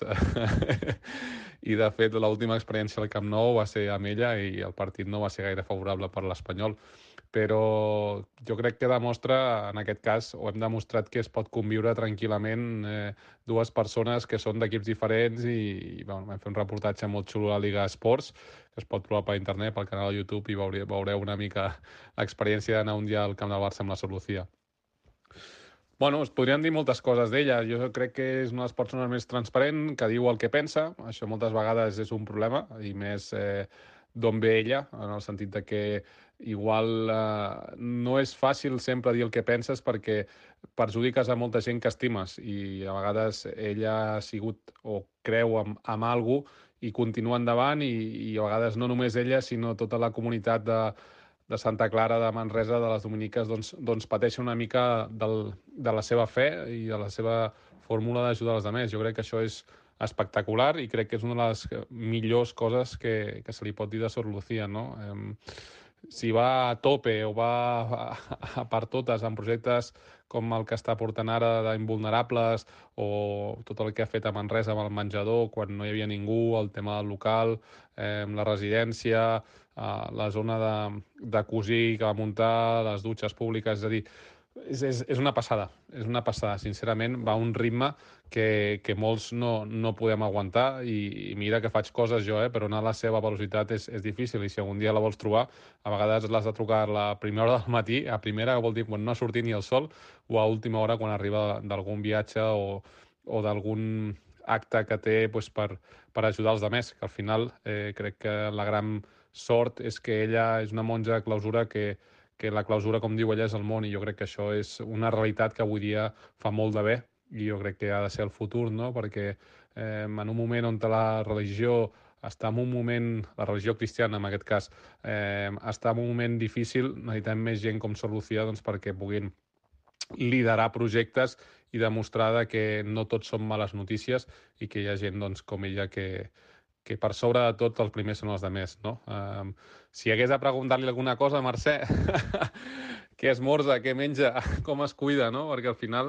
i, de fet, l'última experiència al Camp Nou va ser amb ella i el partit no va ser gaire favorable per l'Espanyol. Però jo crec que demostra, en aquest cas, o hem demostrat que es pot conviure tranquil·lament dues persones que són d'equips diferents i vam fer un reportatge molt xulo a la Liga Esports, que es pot provar per internet, pel canal de YouTube, i veureu una mica l'experiència d'anar un dia al Camp del Barça amb la Sor Lucía. Bueno, es podrien dir moltes coses d'ella. Jo crec que és una de les persones més transparent, que diu el que pensa. Això moltes vegades és un problema, i més d'on ve ella, en el sentit de que igual no és fàcil sempre dir el que penses perquè perjudiques a molta gent que estimes, i a vegades ella ha sigut o creu en algú i continua endavant, i a vegades no només ella, sinó tota la comunitat de Santa Clara, de Manresa, de les Dominiques, doncs pateixen una mica de la seva fe i de la seva fórmula d'ajudar els altres. Jo crec que això és espectacular i crec que és una de les millors coses que se li pot dir de Sor Lucía, no? Si va a tope o va a per totes en projectes com el que està portant ara d'Invulnerables, o tot el que ha fet a Manresa amb el menjador quan no hi havia ningú, el tema del local, la residència, la zona de cosir que va muntar, les dutxes públiques, és a dir, és una passada, sincerament. Va a un ritme que molts no podem aguantar, i mira que faig coses jo, però anar a la seva velocitat és difícil, i si algun dia la vols trobar, a vegades l'has de trucar a la primera hora del matí, a primera, que vol dir quan no ha sortit ni el sol, o a última hora quan arriba d'algun viatge o d'algun acte que té per ajudar els altres, que al final crec que la gran sort és que ella és una monja de clausura que la clausura, com diu ella, és el món, i jo crec que això és una realitat que avui dia fa molt de bé, i jo crec que ha de ser el futur, no? Perquè en un moment on la religió està en un moment, la religió cristiana en aquest cas, està en un moment difícil, necessitem més gent com Sor Lucía perquè puguin liderar projectes i demostrar que no tots són males notícies, i que hi ha gent com ella que per sobre de tot els primers són els altres, no? Si hagués de preguntar-li alguna cosa, Mercè, què esmorza, què menja, com es cuida, no? Perquè al final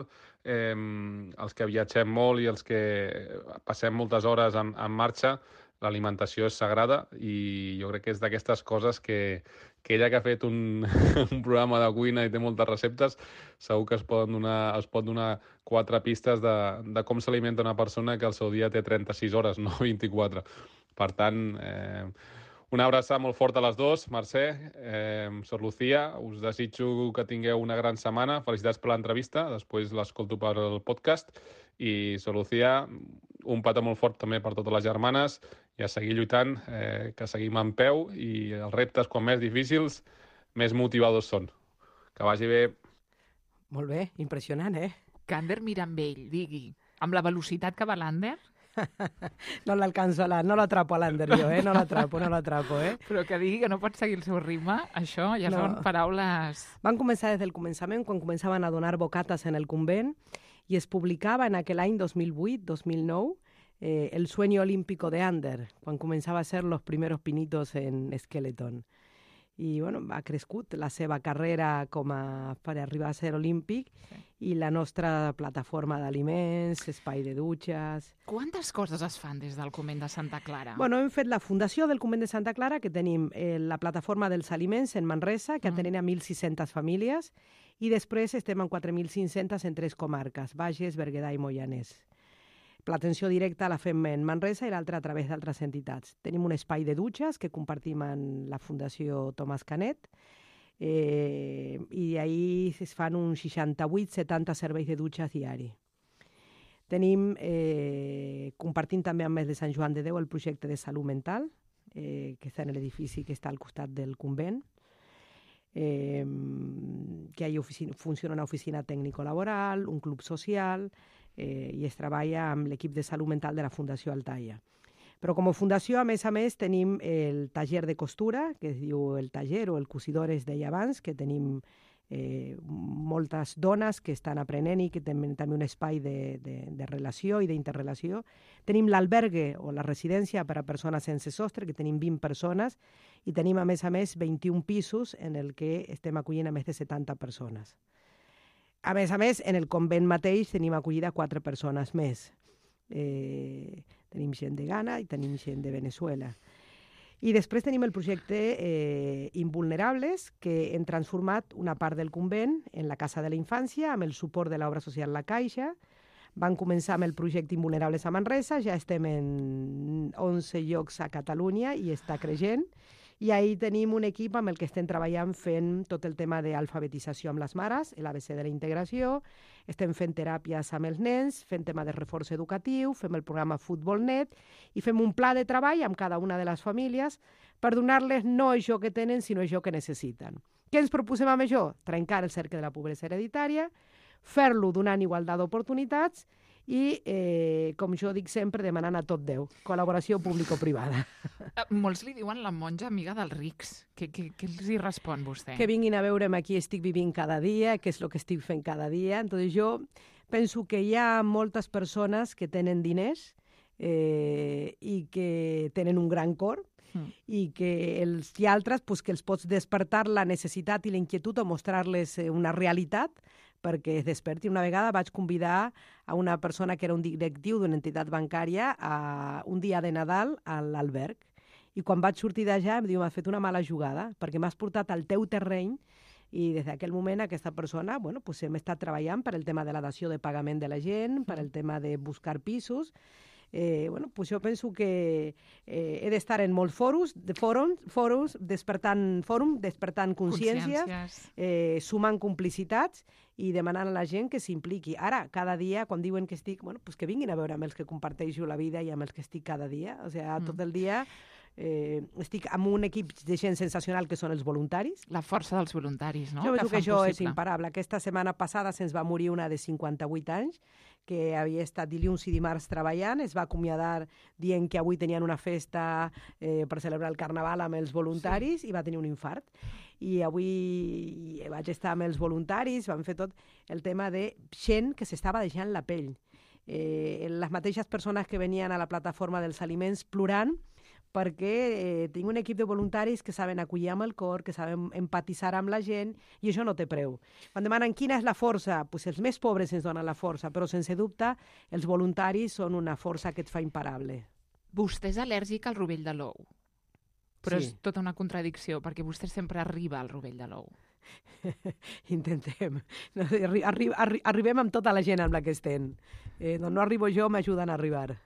els que viatgem molt i els que passem moltes hores en marxa, l'alimentació és sagrada, i jo crec que és d'aquestes coses que ella, que ha fet un programa de cuina i té moltes receptes, segur que es pot donar 4 pistes de com s'alimenta una persona que al seu dia té 36 hores, no 24. Per tant, una abraçada molt forta a les dues, Mercè, Sor Lucía, us desitjo que tingueu una gran setmana. Felicitats per l'entrevista, després l'escolto per el podcast, i Sor Lucía, un petó molt fort també per totes les germanes, i a seguir lluitant, que seguim en peu, i els reptes, quan més difícils, més motivadors són. Que vagi bé. Molt bé, impressionant, Que Ander Mirambell digui, amb la velocitat que va l'Ander... No l'alcanzo, no l'atrapo a l'Ander jo, no l'atrapo. Però que digui que no pot seguir el seu ritme, això ja són paraules... Van començar des del començament, quan començaven a donar bocates en el convent, i es publicava en aquell any 2008-2009 El sueño olímpico de Ander, quan començava a ser los primeros pinitos en Skeleton. I bueno, ha crescut la seva carrera per arribar a ser olímpic, i la nostra plataforma d'aliments, espai de dutxes... Quantes coses es fan des del convent de Santa Clara? Bueno, hem fet la fundació del convent de Santa Clara, que tenim la plataforma dels aliments en Manresa, que atenen a 1.600 famílies, i després estem en 4.500 en 3 comarques, Bages, Berguedà i Moianès. L'atenció directa la fem en Manresa i l'altra a través d'altres entitats. Tenim un espai de dutxes que compartim amb la Fundació Tomàs Canet, i ahir es fan uns 68-70 serveis de dutxes diari. Tenim, compartint també amb més de Sant Joan de Déu, el projecte de salut mental, que està en l'edifici que està al costat del convent, que ahí funciona una oficina tècnico-laboral, un club social, i es treballa amb l'equip de salut mental de la Fundació Altaia. Però com a fundació, a més, tenim el taller de costura, que es diu el taller o el cosidor, es deia abans, que tenim moltes dones que estan aprenent i que tenen també un espai de relació i d'interrelació. Tenim l'albergue o la residència per a persones sense sostre, que tenim 20 persones, i tenim, a més, 21 pisos en el que estem acollint a més de 70 persones. A més, en el convent mateix tenim acollida 4 persones més. Tenim gent de Ghana i tenim gent de Venezuela. I després tenim el projecte Invulnerables, que hem transformat una part del convent en la Casa de la Infància amb el suport de l'obra social La Caixa. Van començar amb el projecte Invulnerables a Manresa, ja estem en 11 llocs a Catalunya i està creixent. I ahir tenim un equip amb el que estem treballant fent tot el tema d'alfabetització amb les mares, l'ABC de la integració, estem fent teràpies amb els nens, fent tema de reforç educatiu, fem el programa Futbolnet i fem un pla de treball amb cada una de les famílies per donar-les no això que tenen, sinó això que necessiten. Què ens proposem amb això? Trencar el cercle de la pobresa hereditària, fer-lo donant igualtat d'oportunitats i, com jo dic sempre, demanant a tot Déu, col·laboració público-privada. Molts li diuen la monja amiga dels rics. Què els hi respon vostè? Que vinguin a veure'm aquí estic vivint cada dia, què és el que estic fent cada dia. Entonces jo penso que hi ha moltes persones que tenen diners i que tenen un gran cor, i que hi ha altres que els pots despertar la necessitat i la inquietud o mostrar-les una realitat perquè es desperti. Una vegada vaig convidar a una persona que era un directiu d'una entitat bancària a un dia de Nadal a l'alberg. I quan vaig sortir d'allà em diu, m'has fet una mala jugada perquè m'has portat al teu terreny i des d'aquell moment aquesta persona hem estat treballant per el tema de la dació de pagament de la gent, per el tema de buscar pisos. Jo penso que he d'estar en molts fòrums, despertant consciències, sumant complicitats i demanant a la gent que s'impliqui. Ara, cada dia, quan diuen que estic, que vinguin a veure amb els que comparteixo la vida i amb els que estic cada dia. O sigui, tot el dia estic amb un equip de gent sensacional que són els voluntaris. La força dels voluntaris, no? Jo penso que això és imparable. Aquesta setmana passada se'ns va morir una de 58 anys que havia estat dilluns i dimarts treballant, es va acomiadar dient que avui tenien una festa per celebrar el Carnaval amb els voluntaris i va tenir un infart. I avui vaig estar amb els voluntaris, vam fer tot el tema de gent que s'estava deixant la pell. Les mateixes persones que venien a la plataforma dels aliments plorant perquè tinc un equip de voluntaris que saben acollir amb el cor, que saben empatitzar amb la gent, i això no té preu. Quan demanen quina és la força, els més pobres ens donen la força, però sense dubte els voluntaris són una força que et fa imparable. Vostè és al·lèrgic al rovell de l'ou, però sí. És tota una contradicció, perquè vostè sempre arriba al rovell de l'ou. Intentem. Arribem amb tota la gent amb la que estem. No arribo jo, m'ajuden a arribar.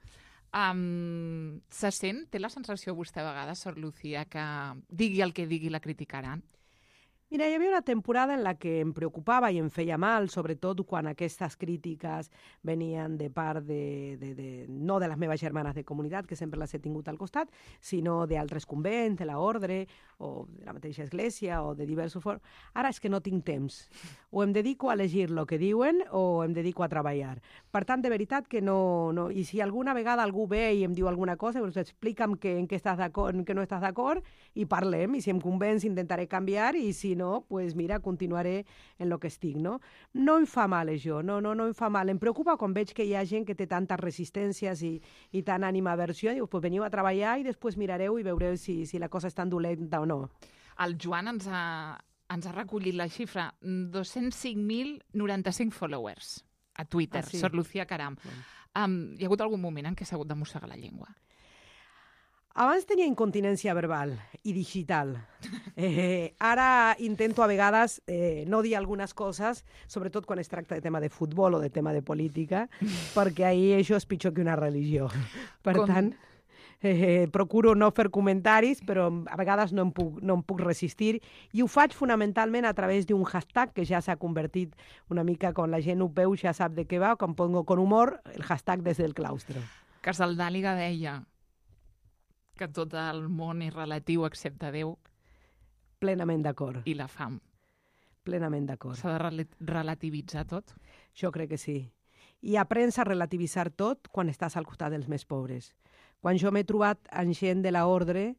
Se sent, té la sensació vostè a vegades, Sor Lucía, que digui el que digui la criticaran? Mira, hi havia una temporada en la que em preocupava i em feia mal, sobretot quan aquestes crítiques venien de part no de les meves germanes de comunitat, que sempre les he tingut al costat, sinó d'altres convents, de l'ordre, o de la mateixa església, o de diversos fòrums. Ara és que no tinc temps. O em dedico a llegir el que diuen o em dedico a treballar. Per tant, de veritat que no... I si alguna vegada algú ve i em diu alguna cosa, doncs explica'm en què estàs d'acord, en què no estàs d'acord, i parlem, i si em convenç intentaré canviar, i si no, pues mira, continuaré en lo que estic, no? No em fa mal això, no em fa mal. Em preocupa quan veig que hi ha gent que té tantes resistències i tant animaversió, diu, pues veniu a treballar i després mirareu i veureu si la cosa és tan dolenta o no. El Joan ens ha recollit la xifra 205.095 followers a Twitter, sí. Sor Lucía Caram. Hi ha hagut algun moment en què s'ha hagut de mossegar la llengua? Abans tenia incontinència verbal i digital. Ara intento a vegades no dir algunes coses, sobretot quan es tracta de tema de futbol o de tema de política, perquè ahir això és pitjor que una religió. Per tant, procuro no fer comentaris, però a vegades no em puc resistir, i ho faig fonamentalment a través d'un hashtag que ja s'ha convertit una mica, quan la gent ho veu ja sap de què va, quan pongo con humor, el hashtag des del claustre. Casaldàliga deia que tot el món és relatiu excepte Déu. Plenament d'acord. I la fam. Plenament d'acord. S'ha de relativitzar tot? Jo crec que sí. I aprens a relativitzar tot quan estàs al costat dels més pobres. Quan jo m'he trobat amb gent de l'ordre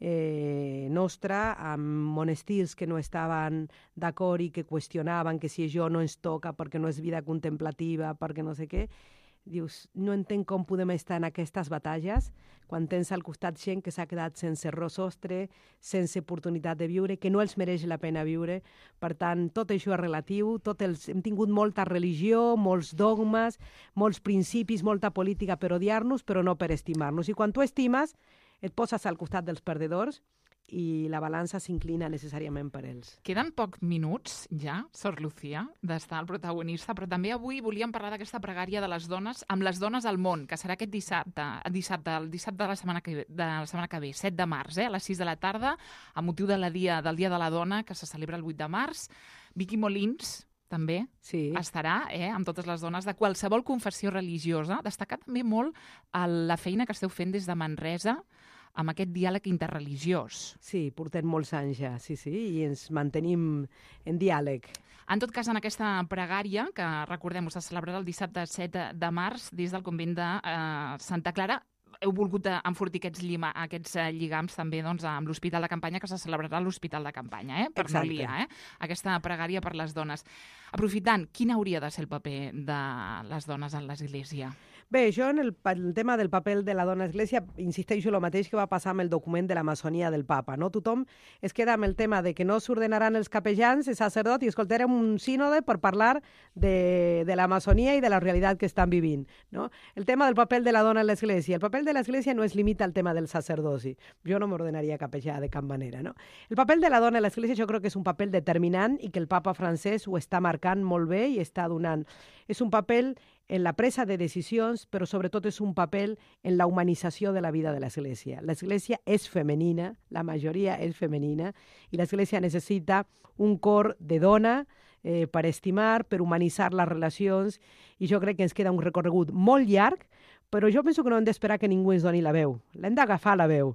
nostra, amb monestirs que no estaven d'acord i que qüestionaven que si això no ens toca perquè no és vida contemplativa, perquè no sé què, dius, no entenc com podem estar en aquestes batalles quan tens al costat gent que s'ha quedat sense sostre, sense oportunitat de viure, que no els mereix la pena viure. Per tant, tot això és relatiu, hem tingut molta religió, molts dogmes, molts principis, molta política per odiar-nos, però no per estimar-nos. I quan tu estimes, et poses al costat dels perdedors i la balança s'inclina necessàriament per ells. Queden pocs minuts ja, Sor Lucía, d'estar el protagonista, però també avui volíem parlar d'aquesta pregària de les dones amb les dones al món, que serà aquest dissabte, el dissabte de la setmana que ve, 7 de març, a les 6 de la tarda, a motiu del Dia de la Dona, que se celebra el 8 de març. Vicky Molins també estarà amb totes les dones de qualsevol confessió religiosa. Destacar també molt la feina que esteu fent des de Manresa amb aquest diàleg interreligiós. Sí, portem molts anys ja, sí, i ens mantenim en diàleg. En tot cas, en aquesta pregària, que recordem-ho, se celebrarà el dissabte 7 de març des del convent de Santa Clara, heu volgut enfortir aquests lligams també amb l'Hospital de Campanya, que se celebrarà a l'Hospital de Campanya, per no liar, aquesta pregària per les dones. Aprofitant, quin hauria de ser el paper de les dones en l'Església? Bé, jo en el tema del paper de la dona a l'Església insisteixo el mateix que va passar amb el document de la maçonia del papa, no? Tothom es queda amb el tema de que no s'ordenaran els capellans, els sacerdots, i escoltarem un sínode per parlar de la maçonia i de la realitat que estan vivint, no? El tema del paper de la dona a l'Església. El paper de l'Església no es limita al tema del sacerdoci. Jo no m'ordenaria capellà de cap manera, no? El paper de la dona a l'Església jo crec que és un paper determinant i que el papa francès ho està marcant molt bé i està donant. És un paper en la presa de decisions, però sobretot és un paper en la humanització de la vida de l'Església. L'Església és femenina, la majoria és femenina, i l'Església necessita un cor de dona per estimar, per humanitzar les relacions, i jo crec que ens queda un recorregut molt llarg, però jo penso que no hem d'esperar que ningú ens doni la veu. L'hem d'agafar la veu.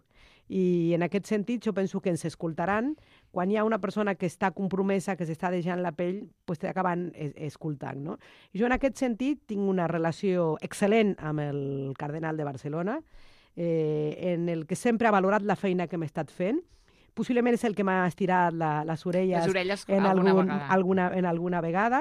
I en aquest sentit jo penso que ens escoltaran. Quan hi ha una persona que està compromesa, que s'està deixant la pell, doncs t'acaben escoltant, no? I jo en aquest sentit tinc una relació excel·lent amb el cardenal de Barcelona, en el que sempre ha valorat la feina que hem estat fent. Possiblement és el que m'ha estirat les orelles en alguna vegada,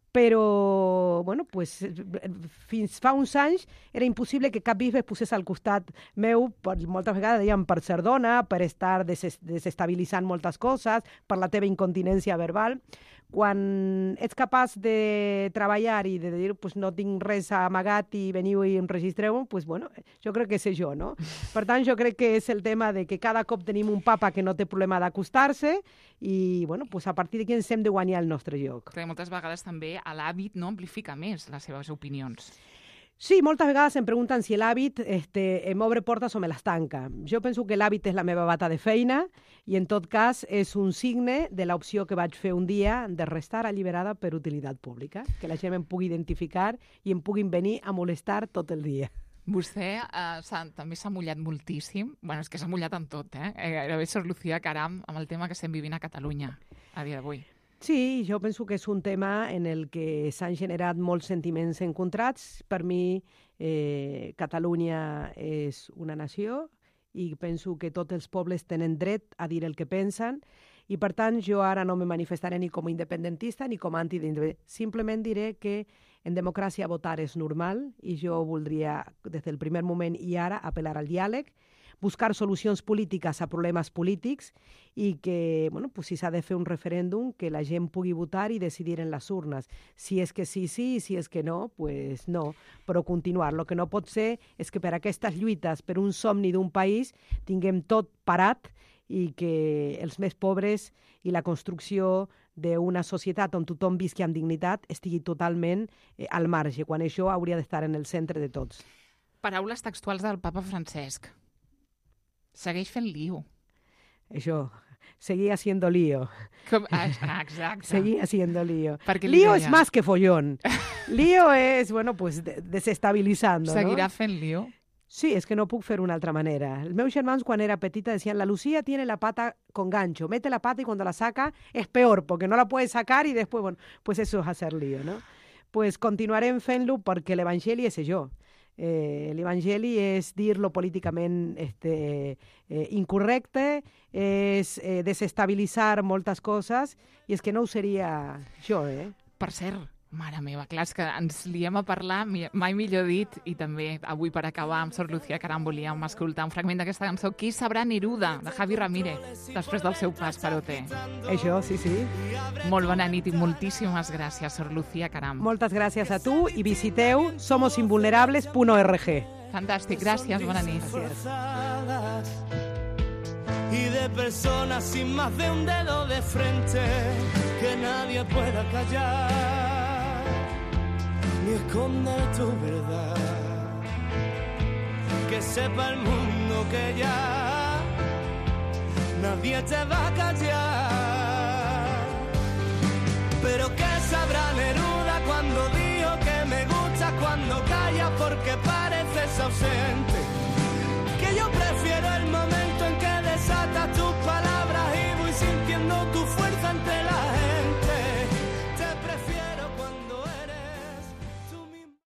però bueno, pues, fins fa uns anys era impossible que cap bisbe es posés al costat meu, moltes vegades dèiem per ser dona, per estar desestabilitzant moltes coses, per la teva incontinència verbal. Quan ets capaç de treballar i de dir pues, no tinc res amagat i veniu i em registreu, pues, bueno, jo crec que és això, no? Per tant, jo crec que és el tema de que cada cop tenim un papa que no té problema d'acostar-se i bueno, pues, a partir d'aquí ens hem de guanyar el nostre lloc. Perquè moltes vegades també l'hàbit no amplifica més les seves opinions. Sí, moltes vegades em pregunten si l'hàbit em obre portes o me les tanca. Jo penso que l'hàbit és la meva bata de feina i en tot cas és un signe de l'opció que vaig fer un dia de restar alliberada per utilitat pública, que la gent em pugui identificar i em puguin venir a molestar tot el dia. Vostè també s'ha mullat moltíssim. Bueno, és que s'ha mullat en tot, Gairebé Sor Lucía, caram, amb el tema que estem vivint a Catalunya a dia d'avui. Sí, jo penso que és un tema en el que s'han generat molts sentiments encontrats. Per mi, Catalunya és una nació i penso que tots els pobles tenen dret a dir el que pensen i, per tant, jo ara no me manifestaré ni com a independentista ni com a antiindependentista. Simplement diré que en democràcia votar és normal i jo voldria, des del primer moment i ara, apel·lar al diàleg, buscar solucions polítiques a problemes polítics i que, bueno, pues si s'ha de fer un referèndum, que la gent pugui votar i decidir en les urnes. Si és que sí, sí, i si és que no, pues no, però continuar. El que no pot ser és que per aquestes lluites, per un somni d'un país, tinguem tot parat i que els més pobres i la construcció d'una societat on tothom visqui amb dignitat estigui totalment al marge, quan això hauria d'estar en el centre de tots. Paraules textuals del papa Francesc. Segueix fent lío. Això, seguía haciendo lío. Exacte. Seguía haciendo lío. Perquè Lío es más que follón. Lío es, bueno, pues desestabilizando, Seguirà no? fent lío? Sí, és que no puc fer una altra manera. Els meus germans, quan era petita, decían, la Lucía tiene la pata con gancho, mete la pata y cuando la saca es peor, porque no la puede sacar y después, bueno, pues eso es hacer lío, ¿no? Pues continuarem fent-lo perquè l'Evangeli és això. L'Evangeli és dir lo políticament incorrecte, és desestabilitzar moltes coses, i és que no ho seria jo, Per cert, mare meva, clar, és que ens liem a parlar, mai millor dit, i també avui per acabar amb Sor Lucía Caram volíem escoltar un fragment d'aquesta cançó, Qui sabrà Neruda, de Javi Ramírez, després del seu pas per OT. Això, sí, sí. Molt bona nit i moltíssimes gràcies, Sor Lucía Caram. Moltes gràcies a tu i visiteu somosinvulnerables.org. Fantàstic, gràcies, bona nit. Y de personas sin más de un dedo de frente que nadie pueda callar ni esconder tu verdad, que sepa el mundo que ya nadie te va a callar. Pero ¿qué sabrá Neruda cuando dijo que me gusta, cuando calla porque